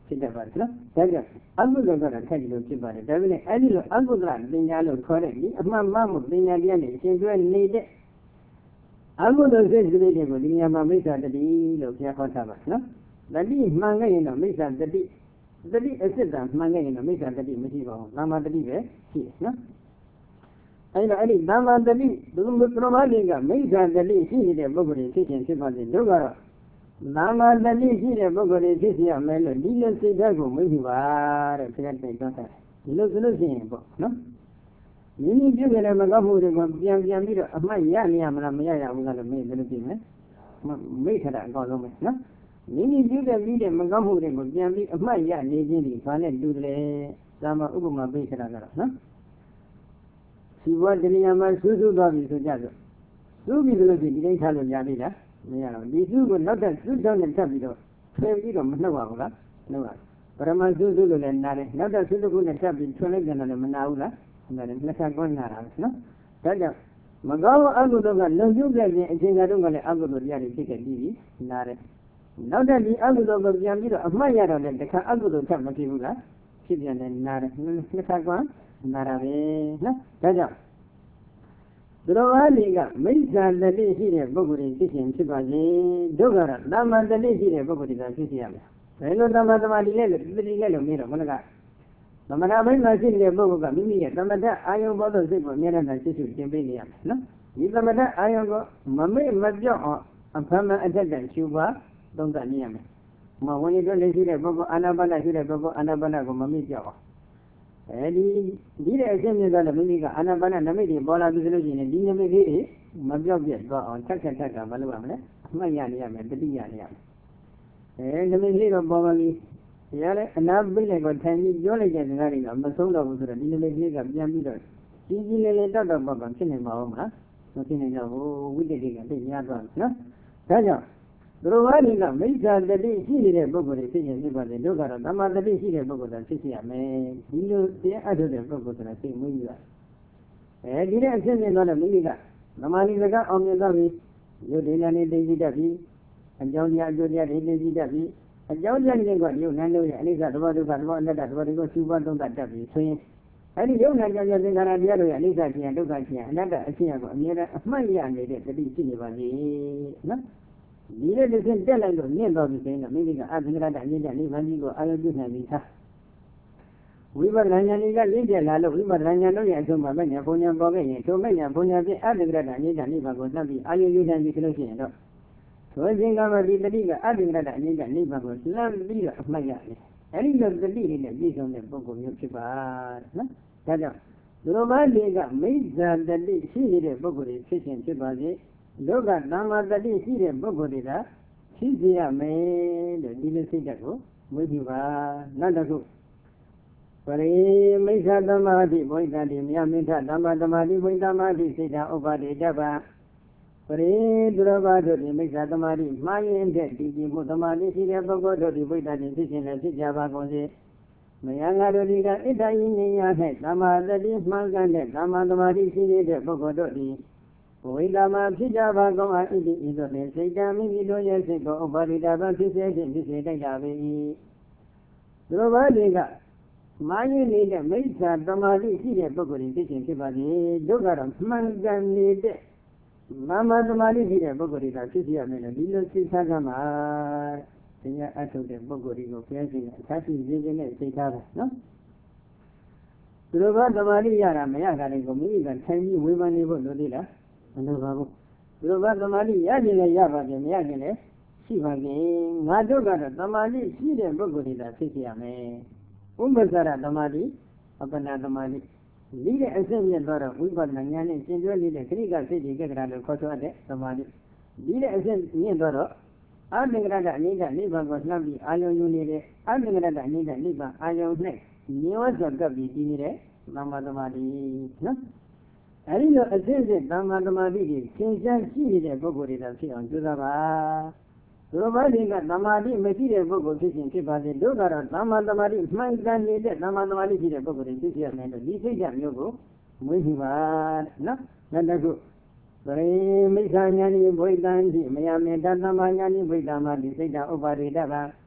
ဖြစ်တတ်ပါတယ်နော်ဒါကြောင့်အကုသိုလ်ကတော့ထက်ကြည့်လို့ဖြစ်ပါတယ်ဒါပေမဲ့အဲ့ဒီလိုအကုသလပညာလို့ခေါ်တဲ့ဒီအမှန်မှန်မှုပညာတရားနဲ့ရှင်ကျွဲနေတဲ့အကုသိုလ်စိတ်ကလေးတွေကိုဒီနေရာမှာမိစ္ဆာတတိလို့ပြောဟောထားပါနော်တတိမှန်ခဲ့ရင်တော့မိစ္ဆာတတိတတိအစစ်တံမှန်ခဲ့ရင်တော့မိစ္ဆာတတိမရှိပါဘူးသမ္မာတတိပဲရှိတယ်နော်အဲ့တော့အဲ့ဒီသမ္မာတတိဘုရားပရမတ်ကမိစ္ဆာတတိရှိနေတဲ့ပုဂ္ဂိုလ်ဖြစ်ခြင်းဖြစ်ပါစေတို့ကတော့သမ္မာတတိရှိတဲ့ပုဂ္ဂိုလ်ဖြစ်စီရမယ်လို့ဒီလိုစိတ်ဓာတ်ကိုမွေးပြီပါတဲ့ဆရာတိတ်တော့တယ်ဒီလိုဆိုလို့ရှိရင်ပေါ့နော်မိမိပြုခဲ့တဲ့မကောက်မှုတွေကိုပြန်ပြန်ပြီးတော့အမှတ်ရနေရမလားမရရဘူးလားလို့မေးတယ်လို့ပြင်မယ်မိတ်ခတာအကောင်းဆုံးပဲနော်မိမိပြုတဲ့ပြီးတဲ့မကောက်မှုတွေကိုပြန်ပြီးအမှတ်ရနေခြင်းဒီဘာနဲ့တူတယ်သာမဥပမာပေးခတာကတော့နော်ဒီဘဝတရားမှာစူးစူးသွားပြီဆိုကြဆိုစူးပြီလို့ရှိရင်ဒီတိုင်းထားလို့ရသေးလားမရတော့ဒီစူးကိုနောက်ထပ်စူးတော့နဲ့ထပ်ပြီးတော့ဖယ်ပြီးတော့မနှုတ်ပါဘူးလားနှုတ်ပါပရမစူးစူးလို့လည်းနားတယ်နောက်ထပ်စူးတစ်ခုနဲ့ထပ်ပြီးထွန်းလိုက်ကြတယ်လည်းမနာဘူးလားနားတယ်နှစ်ခါကွန်းနာတာပဲနော်ဒါကြောင့်မကောင်းအကုသိုလ်ကလုံကျုပ်တဲ့ပြင်အချိန်ကတုန်းကလည်းအကုသိုလ်တရားတွေဖြစ်ခဲ့ပြီးနားတယ်နောက်ထပ်ဒီအကုသိုလ်ကိုပြန်ပြီးတော့အမှတ်ရတော့လည်းတစ်ခါအကုသိုလ်ထပ်မဖြစ်ဘူးလားဖြစ်ပြန်တယ်နားတယ်နှစ်ခါကွန်းနာတာပဲနော်ဒါကြောင့်သူတော်ဘာတွေကမိစ္ဆာတတိရှိတဲ့ပုဂ္ဂိုလ်တွေဖြစ်ခြင်းဖြစ်ပါစေဒုက္ခရသမ္မာတတိရှိတဲ့ပုဂ္ဂိုလ်တွေဖြစ်စီရမယ်ဘယ်လိုသမ္မာသမာဓိလဲလို့တတိလဲလို့မြင်တော့မနကသမထဘိမှရှိတဲ့ပုဂ္ဂိုလ်ကမိမိရဲ့သမထအာယုံဘောဓစိတ်ကိုအမြဲတမ်းရှိရှိသင်ပေးနေရမယ်နော်ဒီသမထအာယုံကိုမမေ့မပြော့အောင်အဖမ်းမအထက်တန်ရှုပါသုံးသပ်နေရမယ်မဝင်ရတဲ့ရှိတဲ့ပုဂ္ဂိုလ်အာနာပါနရှိတဲ့ပုဂ္ဂိုလ်အာနာပါနကိုမမေ့ပြော့အောင်အဲဒီဒီတဲ့အရှင်းမြင်သွားတဲ့မိမိကအာနာပါနနမိတ်တွေပေါ်လာပြီဆိုလို့ရှိရင်ဒီနမိတ်လေးမပြော့ပြတ်သွားအောင်ထက်ထက်ထက်ကမလုပ်ရမလဲအမှတ်ရနေရမယ်တတိယနေရမယ်အဲနမိတ်လေးတော့ပေါ်ပါပြီဒီရလဲအနာပိတ်လိုက်ကိုထိုင်ပြီးပြောလိုက်တဲ့စကားတွေကမဆုံးတော့ဘူးဆိုတော့ဒီနမိတ်လေးကပြန်ပြီးတော့ကြီးကြီးလေးလေးတောက်တော့ပေါ့ပေါ့ဖြစ်နေမှာဟုတ်မလားမဖြစ်နေတော့ဘူးဝိတ္တိကသိများသွားပြီနော်ဒါကြောင့်သူတော်ဘာတွေကမိစ္ဆာတတိရှိနေတဲ့ပုဂ္ဂိုလ်တွေဖြစ်ရင်ဖြစ်ပါလေတို့ကတော့သမ္မာတတိရှိတဲ့ပုဂ္ဂိုလ်တွေဖြစ်စီရမယ်ဒီလိုတရားအထုတ်တဲ့ပုဂ္ဂိုလ်ဆိုတာသိမှုကြီးပါအဲဒီတဲ့အဖြစ်ဖြစ်သွားတဲ့မိမိကသမာဓိစကားအောင်မြင်သွားပြီရုပ်ဒိညာနေသိသိတတ်ပြီအကြောင်းတရားအကျိုးတရားတွေသိသိတတ်ပြီအကြောင်းတရားတွေကရုပ်နာလို့ရဲ့အနိစ္စသဘောဒုက္ခသဘောအနတ္တသဘောတွေကိုရှုပွားသုံးသပ်တတ်ပြီဆိုရင်အဲဒီရုပ်နာကြောင့်သင်္ခါရတရားတွေရဲ့အနိစ္စခြင်းဒုက္ခခြင်းအနတ္တအခြင်းကိုအမြဲတမ်းအမှတ်ရနေတဲ့တတိရှိနေပါလေနော်ဒီလိုတစ်ဆင့်တက်လိုက်လို့မြင့်တော်ပြီဆိုရင်မိမိကအသင်္ခရတအမြင့်တဲ့နိဗ္ဗာန်ကြီးကိုအာရုံပြုနိုင်ပြီသားဝိပဿနာဉာဏ်ကြီးကလင်းကျက်လာလို့ဝိပဿနာဉာဏ်တို့ရဲ့အဆုံးမှာမဲ့ညာဘုံညာပေါ်ခဲ့ရင်ထိုမဲ့ညာဘုံညာဖြင့်အသင်္ခရတအမြင့်တဲ့နိဗ္ဗာန်ကိုသတ်ပြီးအာရုံပြုနိုင်ပြီဆိုလို့ရှိရင်တော့ဆိုခြင်းကမှဒီတတိကအသင်္ခရတအမြင့်တဲ့နိဗ္ဗာန်ကိုလှမ်းပြီးတော့အမှတ်ရတယ်အဲဒီလိုတတိလေးနဲ့ပြည့်စုံတဲ့ပုဂ္ဂိုလ်မျိုးဖြစ်ပါနော်ဒါကြောင့်သူတော်ဘာတွေကမိစ္ဆာတတိရှိနေတဲ့ပုဂ္ဂိုလ်တွေဖြစ်ခြင်းဖြစ်ပါစေလောကသမ္မာတတိရှိတဲ့ပုဂ္ဂိုလ်တွေကရှိစေရမယ်လို့ဒီလိုစိတ်ဓာတ်ကိုမွေးပြပါနောက်တစ်ခုပရိမိစ္ဆာသမ္မာတိဘုရားတိမြတ်မင်းထသမ္မာသမာဓိဘုရားသမ္မာတိစိတ်ဓာတ်ဥပါဒေတ္တပါပရိသူတော်ဘာတို့ဒီမိစ္ဆာသမာဓိမှားရင်တဲ့ဒီဒီမှုသမာဓိရှိတဲ့ပုဂ္ဂိုလ်တို့ဒီဘုရားတိဖြစ်ခြင်းလည်းဖြစ်ကြပါကုန်စေမယံငါတို့ဒီကဣတ္တယိဉ္ညာ၌သမ္မာတတိမှန်ကန်တဲ့သမ္မာသမာဓိရှိနေတဲ့ပုဂ္ဂိုလ်တို့ဒီဝိတမဖြစ်ကြပါကောင်းအားဣတိဤသို့လည်းစိတ်တမိမိတို့ရဲ့စိတ်ကိုဥပါရိတာပဖြစ်စေခြင်းဖြစ်စေတိုက်တာပေ၏သူတို့ဘာတွေကမာယိနေတဲ့မိစ္ဆာသမာဓိရှိတဲ့ပုဂ္ဂိုလ်တွေဖြစ်ခြင်းဖြစ်ပါလေဒုက္ခတော့မှန်ကန်နေတဲ့မာမသမာဓိရှိတဲ့ပုဂ္ဂိုလ်တွေကဖြစ်စီရမယ်လို့ဒီလိုစိတ်ထားကမှာတရားအထုတ်တဲ့ပုဂ္ဂိုလ်တွေကိုပြန်စီအခြားရှိရင်းချင်းနဲ့စိတ်ထားတယ်နော်သူတို့ဘာသမာဓိရတာမရတာတွေကိုမိမိကထိုင်ပြီးဝေဖန်နေဖို့လိုသေးလားမလိုပါဘူးသူတို့ကသမာဓိရခြင်းလည်းရပါပြန်မရခြင်းလည်းရှိပါခင်ငါတို့ကတော့သမာဓိရှိတဲ့ပုဂ္ဂိုလ်တွေသာဖြစ်စီရမယ်ဥပ္ပဇ္ဇရသမာဓိအပ္ပနာသမာဓိဒီတဲ့အစစ်မြတ်သွားတော့ဝိပဿနာဉာဏ်နဲ့ရှင်းပြနေတဲ့ခရိကစိတ်တွေကကရာလို့ခေါ်ဆိုတဲ့သမာဓိဒီတဲ့အစစ်မြင့်သွားတော့အသင်္ကရတအနိစ္စနိဗ္ဗာန်ကိုလှမ်းပြီးအာယုံယူနေတဲ့အသင်္ကရတအနိစ္စနိဗ္ဗာန်အာယုံနဲ့ဉာဏ်ဝတ်စွာကပ်ပြီးပြီးနေတဲ့သမ္မာသမာဓိနော်အဲဒီလိုအစစ်စစ်သမ္မာသမာဓိကိုသင်ကြားရှိနေတဲ့ပုဂ္ဂိုလ်တွေသာဖြစ်အောင်ကြိုးစားပါသူတို့ဘာတွေကသမာဓိမရှိတဲ့ပုဂ္ဂိုလ်ဖြစ်ခြင်းဖြစ်ပါစေတို့ကတော့သမ္မာသမာဓိမှန်ကန်နေတဲ့သမ္မာသမာဓိရှိတဲ့ပုဂ္ဂိုလ်တွေဖြစ်ရမယ်လို့ဒီစိတ်ဓာတ်မျိုးကိုမွေးကြည့်ပါနော်နောက်တစ်ခုပရိမိစ္ဆာဉာဏ်ဤဘုဒ္ဓံတိမယမေတ္တသမ္မာဉာဏ်ဤဘုဒ္ဓမာတိစိတ်ဓာတ်ဥပါရိတ္တပါ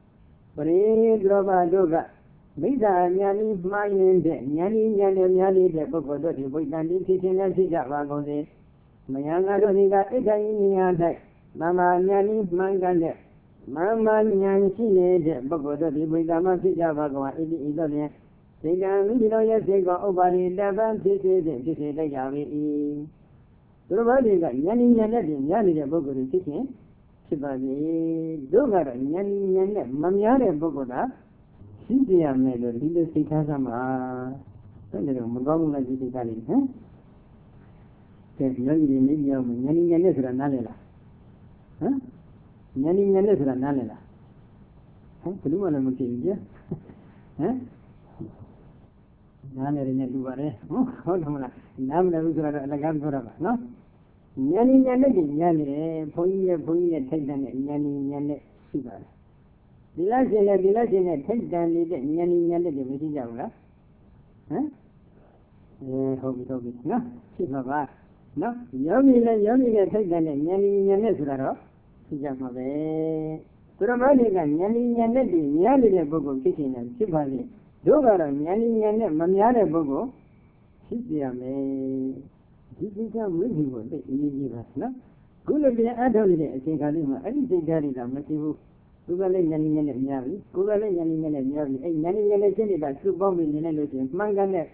ပရိလောဘဒုက္ခမိစ္ဆာဉာဏ်ဤမှားရင်တဲ့ဉာဏ်ဤဉာဏ်နဲ့များနေတဲ့ပုဂ္ဂိုလ်တို့ဒီဝိတ္တန်ဒီဖြစ်ခြင်းနဲ့ဖြစ်ကြပါကုန်စေမယံငါတို့ဒီကဣဋ္ဌယဉာဏ်၌မမဉာဏ်ဤမှန်ကန်တဲ့မမဉာဏ်ရှိနေတဲ့ပုဂ္ဂိုလ်တို့ဒီဝိတ္တမှာဖြစ်ကြပါကုန်ဣတိဤသို့ဖြင့်စေကံမိမိတို့ရဲ့စိတ်ကိုဥပါရိတပံဖြစ်စေတဲ့ဖြစ်စေတတ်ကြ၏သူတို့ဘာတွေကဉာဏ်ဤဉာဏ်နဲ့ပြင်များနေတဲ့ပုဂ္ဂိုလ်တွေဖြစ်ခြင်းဖြစ်ပါလေတို့ကတော့ဉာဏ်ဤဉာဏ်နဲ့မများတဲ့ပုဂ္ဂိုလ်ကရှိကြရမယ်လို့ဒီလိုစိတ်ထားသမှာအဲ့ဒါတော့မကောင်းဘူးလားဒီစိတ်ထားလေးဟမ်ကဲယောဂီတွေမိပြောင်းဉာဏ်ဉာဏ်နဲ့ဆိုတာနားလည်လားဟမ်ဉာဏ်ဉာဏ်နဲ့ဆိုတာနားလည်လားဟမ်ဘယ်လိုမှလည်းမဖြစ်ဘူးကြဟမ်နားလည်ရနေတူပါတယ်ဟုတ်ဟုတ်တယ်မလားနားမလည်ဘူးဆိုတော့အလကားပြောရပါနော်ဉာဏ်ဉာဏ်နဲ့ဉာဏ်နဲ့ဘုန်းကြီးရဲ့ဘုန်းကြီးရဲ့ထိုက်တဲ့ဉာဏ်ဉာဏ်နဲ့ရှိပါတယ်ဒီလားရှင်နဲ့ဒီလားရှင်နဲ့ထိုက်တန်နေတဲ့ဉာဏ်ဉာဏ်နဲ့တွေမရှိကြဘူးလားဟမ်အဲဟုတ်ပြီဟုတ်ပြီနော်ရှိမှာပါနော်ယောဂီလည်းယောဂီနဲ့ထိုက်တန်တဲ့ဉာဏ်ဉာဏ်နဲ့ဆိုတာတော့ရှိကြမှာပဲသူတော်မတွေကဉာဏ်ဉာဏ်နဲ့တွေများနေတဲ့ပုဂ္ဂိုလ်ဖြစ်နေတယ်ဖြစ်ပါလေတို့ကတော့ဉာဏ်ဉာဏ်နဲ့မများတဲ့ပုဂ္ဂိုလ်ဖြစ်ပြရမယ်ဒီစိတ်ကဝိသုကိုသိအရေးကြီးပါနော်ခုလိုပြန်အထောက်နေတဲ့အချိန်ခါလေးမှာအဲ့ဒီစိတ်ဓာတ်တွေကမရှိဘူးသူကလည်းဉာဏ်ဉာဏ်နဲ့များပြီကိုယ်ကလည်းဉာဏ်ဉာဏ်နဲ့များပြီအဲ့ဉာဏ်ဉာဏ်နဲ့ရှင်းနေတာစုပေါင်းပြီးနေလိုက်လို့ရှိရင်မှန်ကန်တဲ့ဉာဏ်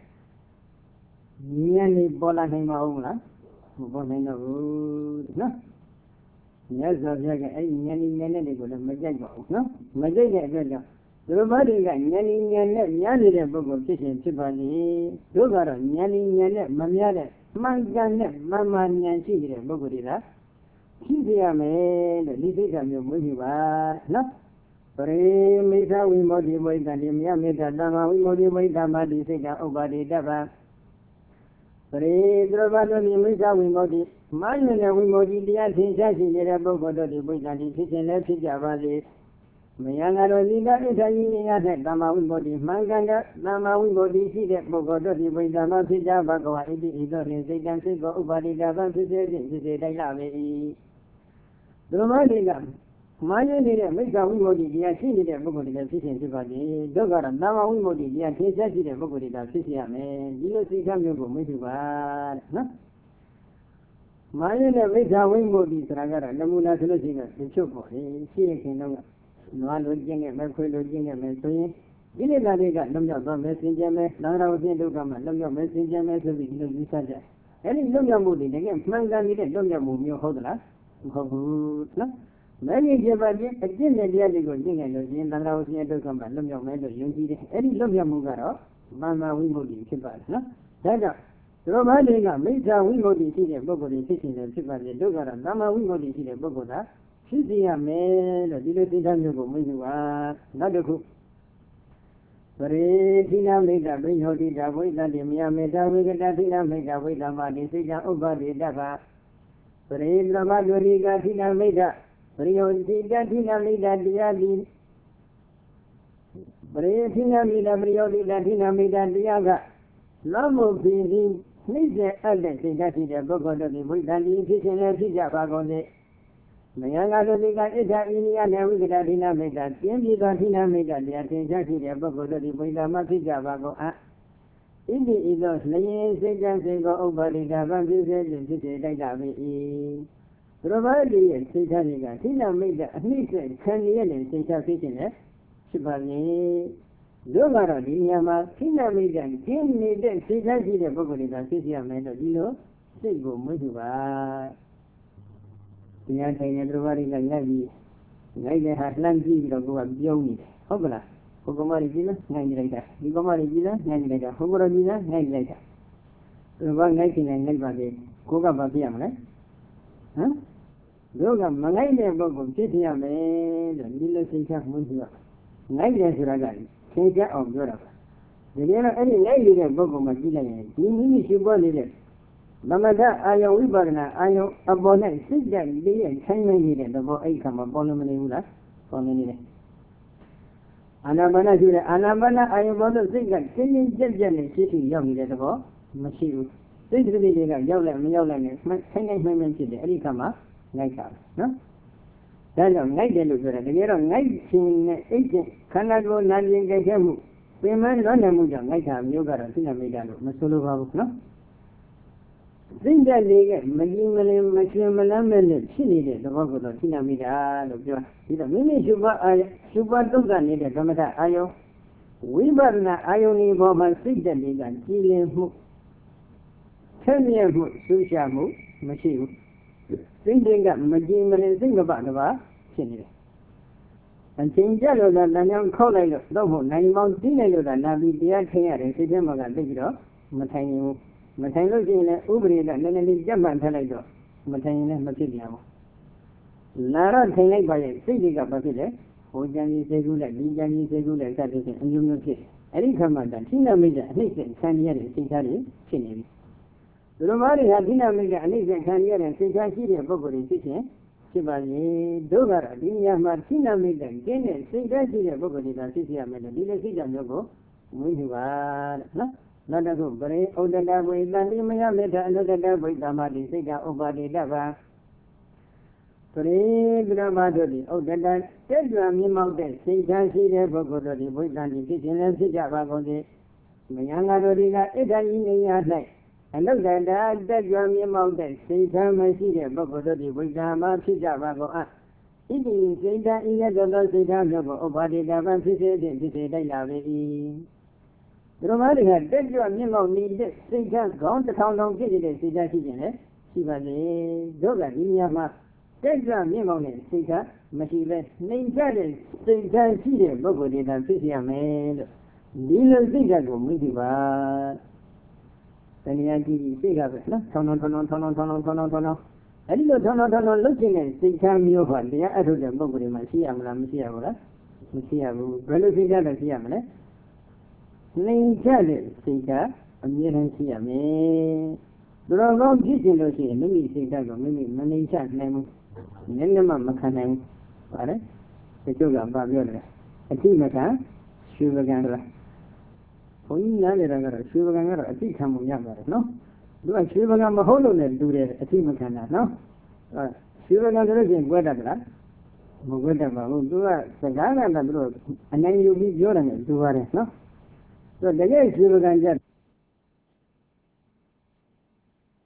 လေးပေါ်လာနိုင်မှာဟုတ်လားမပေါ်နိုင်တော့ဘူးနော်မြတ်စွာဘုရားကအဲ့ဒီဉာဏ်ဉာဏ်နဲ့တွေကိုလည်းမကြိုက်ပါဘူးနော်မကြိုက်တဲ့အတွက်ကြောင့်သူတို့ဘာတွေကဉာဏ်ဉာဏ်နဲ့များနေတဲ့ပုဂ္ဂိုလ်ဖြစ်ခြင်းဖြစ်ပါလေတို့ကတော့ဉာဏ်ဉာဏ်နဲ့မများတဲ့မှန်ကန်တဲ့မမှန်ဉာဏ်ရှိတဲ့ပုဂ္ဂိုလ်တွေကဖြစ်ပြရမယ်လို့ဒီစိတ်ဓာတ်မျိုးမွေးပြပါနော်ပရိမိစ္ဆဝိမောတိဝိတ္တတိမြတ်မေတ္တာတမ္မာဝိမောတိဝိတ္တမတိစိတ်ကဥပါတိတပ္ပပရိသရဘတို့ဒီမိစ္ဆဝိမောတိမာယနဲ့ဝိမောတိတရားသင်ရှားရှိနေတဲ့ပုဂ္ဂိုလ်တို့ဒီဝိတ္တတိဖြစ်ခြင်းလည်းဖြစ်ကြပါစေမယံငါတို့ဒီကဣဋ္ဌယဉာဏ်နဲ့တမ္မာဝိမောတိမှန်ကန်တဲ့တမ္မာဝိမောတိရှိတဲ့ပုဂ္ဂိုလ်တို့ဒီဝိတ္တမှာဖြစ်ကြပါကောဣတိဤသို့ဖြင့်စိတ်တံစိတ်ကိုဥပါတိတပ္ပဖြစ်စေခြင်းဖြစ်စေတိုက်လာပေ၏ဒုမတွေကမာယနေတဲ့မိစ္ဆာဝိမု ക്തി တရားရှိနေတဲ့ပုဂ္ဂိုလ်တွေလည်းဖြစ်ခြင်းဖြစ်ပါလေဒုက္ခတော့နာမဝိမု ക്തി တရားထင်ရှားရှိတဲ့ပုဂ္ဂိုလ်တွေလည်းဖြစ်ရမယ်ဒီလိုစိတ်ထားမျိုးကိုမေ့ပြပါတဲ့နော်မာယနဲ့မိစ္ဆာဝိမု ക്തി ဆိုတာကတော့နမူနာဆိုလို့ရှိရင်တချို့ပေါ့လေရှိရခင်တော့နွားလိုကျင့်ခဲ့မယ်ခွေးလိုကျင့်ခဲ့မယ်ဆိုရင်ဒီနေ့ကလေးကလွတ်မြောက်သွားမယ်စင်ကြယ်မယ်နာရာဝပြင်းဒုက္ခမှာလွတ်မြောက်မယ်စင်ကြယ်မယ်ဆိုပြီးဒီလိုယူဆကြအဲ့ဒီလွတ်မြောက်မှုတွေတကယ်မှန်ကန်နေတဲ့လွတ်မြောက်မှုမျိုးဟုတ်သလားမဟုတ်ဘူးနော်မင်းကြီးပြပါချင်းအကျင့်နဲ့တရားတွေကိုကျင့်ကြလို့ရှင်သံဃာဝဆင်းဒုက္ခမှာလွတ်မြောက်မယ်လို့ယုံကြည်တယ်အဲ့ဒီလွတ်မြောက်မှုကတော့မာမဝိမု ക്തി ဖြစ်ပါတယ်နော်ဒါကြောင့်သူတို့ဘာတွေကမိစ္ဆာဝိမု ക്തി ရှိတဲ့ပုဂ္ဂိုလ်တွေဖြစ်နေတယ်ဖြစ်ပါလေဒုက္ခတော့မာမဝိမု ക്തി ရှိတဲ့ပုဂ္ဂိုလ်ကဖြစ်စီရမယ်လို့ဒီလိုသိထားမျိုးကိုမင်းကနောက်တစ်ခုပရိသီနာမိတ္တဘိညောတိတာဝိသတိမယမေတ္တဝိကတသီနာမိတ္တဝိသမ္မာတိစိတ်ဥပ္ပါတိတ္တဗပရိလဘဒုရိကသီနာမိတ္တပရိယောတိတသီနာမိတ္တတရားတိပရိသီနာမိတ္တပရိယောတိတသီနာမိတ္တတရားကလောမုပိတိနှိမ့်စေအပ်တဲ့စိတ်ဓာတ်ရှိတဲ့ပုဂ္ဂိုလ်တို့ဒီဝိသတိဖြစ်ခြင်းလည်းဖြစ်ကြပါကုန်စေမယံကသုတိကဣဋ္ဌဣနိယနဲ့ဝိကတသီနာမိတ္တပြင်းပြီးသောသီနာမိတ္တတရားသင်ရှားရှိတဲ့ပုဂ္ဂိုလ်တို့ဒီဝိသမှာဖြစ်ကြပါကုန်အဣတိဤသောလျင်စိတ်တံစိတ်ကိုဥပ္ပါဒိတာဗံဖြစ်စေခြင်းဖြစ်စေတိုက်တာပေ၏သူတော်ဘာတွေရဲ့စိတ်ထားတွေကသီနာမိတ္တအနှိမ့်ဆက်ခံရတဲ့စိတ်ထားဖြစ်ခြင်းလည်းဖြစ်ပါလေတို့ကတော့ဒီနေရာမှာသီနာမိတ္တကျင်းနေတဲ့စိတ်ထားရှိတဲ့ပုဂ္ဂိုလ်တွေကဖြစ်ရမယ်လို့ဒီလိုစိတ်ကိုမွေးစုပါတရားထိုင်တဲ့သူတော်ဘာတွေကငတ်ပြီးငိုက်တဲ့ဟာလှမ်းကြည့်ပြီးတော့ကိုကပြုံးနေတယ်ဟုတ်ကလားဟိုကမရီကြီးလားငိုက်နေလိုက်တာဒီကမရီကြီးလားငိုက်နေလိုက်တာဟိုကရကြီးလားငိုက်နေလိုက်တာသူတော်ဘာငိုက်နေငိုက်ပါလေကိုကဘာပြရမလဲဟမ်တို့ကမငိုက်တဲ့ပုဂ္ဂိုလ်ဖြစ်ရမယ်လို့ဒီလိုစိတ်ချမှုရှိရငိုက်တယ်ဆိုတာကသင်ကြအောင်ပြောတာပါဒီနေ့တော့အဲ့ဒီငိုက်နေတဲ့ပုဂ္ဂိုလ်မှကြည့်လိုက်ရင်ဒီမိမိရှိပေါ်နေတဲ့သမထအာယဝိပဿနာအာယအပေါ်နဲ့စိတ်ဓာတ်လေးရဲ့ဆိုင်နေနေတဲ့သဘောအဲ့ခါမှာပေါ်လို့မနေဘူးလားပေါ်နေနေတယ်အာနာပါနရှိတဲ့အာနာပါနအာယပေါ်လို့စိတ်ကတင်းတင်းကြပ်ကြပ်နဲ့ရှိရှိရောက်နေတဲ့သဘောမရှိဘူးစိတ်တတိတွေက ရောက်လိုက်မရောက်လိုက်နဲ့ဆိုင်နေမှန်းမှန်းဖြစ်တယ်အဲ့ဒီခါမှာငိုက်တာနော်ဒါကြောင့်ငိုက်တယ်လို့ပြောတယ်တကယ်တော့ငိုက်ခြင်းနဲ့အိတ်ခြင်းခန္ဓာကိုယ်နာကျင်ကြိုက်ခဲ့မှုပင်မလွတ်နေမှုကြောင့်ငိုက်တာမျိုးကတော့သိနာမိတာလို့မဆိုလိုပါဘူးနော်သိတဲ့လေးကမကြီးမလင်မရှင်မလန်းမဲ့နဲ့ဖြစ်နေတဲ့သဘောကိုတော့သိနာမိတာလို့ပြောပြီးတော့မိမိရှုပ်အာရှုပ်တုတ်နေတဲ့ဓမ္မထအာယုဝိပဿနာအာယုန်ဒီဘောမှာစိတ်တဲ့လေးကကြည်လင်မှုဆင်းရဲမှုဆူရှာမှုမရှိဘူးစိတ်တွေကမကြည်မလင်စိတ်မပတပါဖြစ်နေတယ်အချင်းကြလို့လည်းတန်ကြောင်ခောက်လိုက်လို့တော့ဖို့နိုင်ပေါင်းတီးလိုက်လို့သာနာပြီးတရားထင်ရတယ်စိတ်ထဲမှာကသိပြီးတော့မထိုင်ဘူးမထိုင်လို့ရှိရင်လည်းဥပဒေကနည်းနည်းလေးကြက်မှန်ထက်လိုက်တော့မထိုင်ရင်လည်းမဖြစ်ပြန်ဘူးလာတော့ထိုင်လိုက်ပါရဲ့စိတ်တွေကဘာဖြစ်လဲဟိုကြံကြီးစိတ်ကူးလိုက်ဒီကြံကြီးစိတ်ကူးလိုက်စသဖြင့်အမျိုးမျိုးဖြစ်အဲ့ဒီခါမှတန်ထိနာမိတဲ့အနှိမ့်ဆက်ခံရတဲ့စိတ်ဓာတ်တွေဖြစ်နေပြီသူတို့ဘာတွေဟာထိနာမိတဲ့အနှိမ့်ဆက်ခံရတဲ့စိတ်ဓာတ်ရှိတဲ့ပုဂ္ဂိုလ်တွေဖြစ်ခြင်းဖြစ်ပါလေတို့ကတော့ဒီနေရာမှာထိနာမိတဲ့ကျင်းတဲ့စိတ်ဓာတ်ရှိတဲ့ပုဂ္ဂိုလ်တွေသာဖြစ်ရမယ်လို့ဒီလိုစိတ်ဓာတ်မျိုးကိုမွေးယူပါတဲ့နော်နောက်တစ်ခုပရိဥဒ္ဒတဝိတန်တိမယမေတ္တာအနုဒ္ဒတဝိတ္တမတိစိတ်ဓာတ်ဥပါတိတ္တပါပရိပရမတို့ဒီဥဒ္ဒတတက်ကြွမြင့်မောက်တဲ့စိတ်ဓာတ်ရှိတဲ့ပုဂ္ဂိုလ်တို့ဒီဝိတန်တိဖြစ်ခြင်းလည်းဖြစ်ကြပါကုန်သည်မယံငါတို့ဒီကဣဒ္ဓယိနေယ၌အနုဒ္ဒတတက်ကြွမြင့်မောက်တဲ့စိတ်ဓာတ်မရှိတဲ့ပုဂ္ဂိုလ်တို့ဒီဝိတံမှာဖြစ်ကြပါကုန်အဣတိစိတ်ဓာတ်ဤရသောစိတ်ဓာတ်မျိုးကိုဥပါတိတ္တပါဖြစ်စေခြင်းဖြစ်စေတိုက်လာပေ၏ဒီလိုမှတွေကတက်ကြွမြင့်မောက်နေတဲ့စိတ်ဓာတ်ခေါင်းတစ်ထောင်ထောင်ဖြစ်နေတဲ့စိတ်ဓာတ်ရှိခြင်းလေရှိပါလေတို့ကဒီနေရာမှာတက်ကြွမြင့်မောက်တဲ့စိတ်ဓာတ်မရှိပဲနှိမ်ချတဲ့စိတ်ဓာတ်ရှိတဲ့ပုဂ္ဂိုလ်တွေသာဖြစ်ရမယ်လို့ဒီလိုစိတ်ဓာတ်ကိုမိသိပါတဏှာကြည့်စိတ်ကပဲနော်ထောင်းထောင်းထောင်းထောင်းထောင်းထောင်းထောင်းထောင်းထောင်းအဲ့ဒီလိုထောင်းထောင်းထောင်းလှုပ်ခြင်းနဲ့စိတ်ချမ်းမျိုးဟာတရားအထုတ်တဲ့ပုဂ္ဂိုလ်တွေမှာရှိရမလားမရှိရဘူးလားမရှိရဘူးဘယ်လိုစိတ်ဓာတ်လဲရှိရမလဲနှိမ်ချတဲ့စိတ်ဓာတ်အမြဲတမ်းရှိရမယ်သူတော်ကောင်းဖြစ်ခြင်းလို့ရှိရင်မိမိစိတ်ဓာတ်ကိုမိမိမနှိမ်ချနိုင်ဘူးနည်းနည်းမှမခံနိုင်ဘူးပါလေတချို့ကဘာပြောလဲအတိမခံရှုပကံလားဘုန်းကြီးနားနေတာကတော့ရွှေပကံကတော့အတိခံမှုရပါတယ်နော်သူကရွှေပကံမဟုတ်လို့လည်းတူတယ်အတိမခံတာနော်ရွှေပကံဆိုလို့ရှိရင်ကွဲတတ်လားမကွဲတတ်ပါဘူးသူကစကားကလည်းသူတို့အနိုင်ယူပြီးပြောတယ်နဲ့တူပါတယ်နော်သူတကယ်ရွှေပကံကြ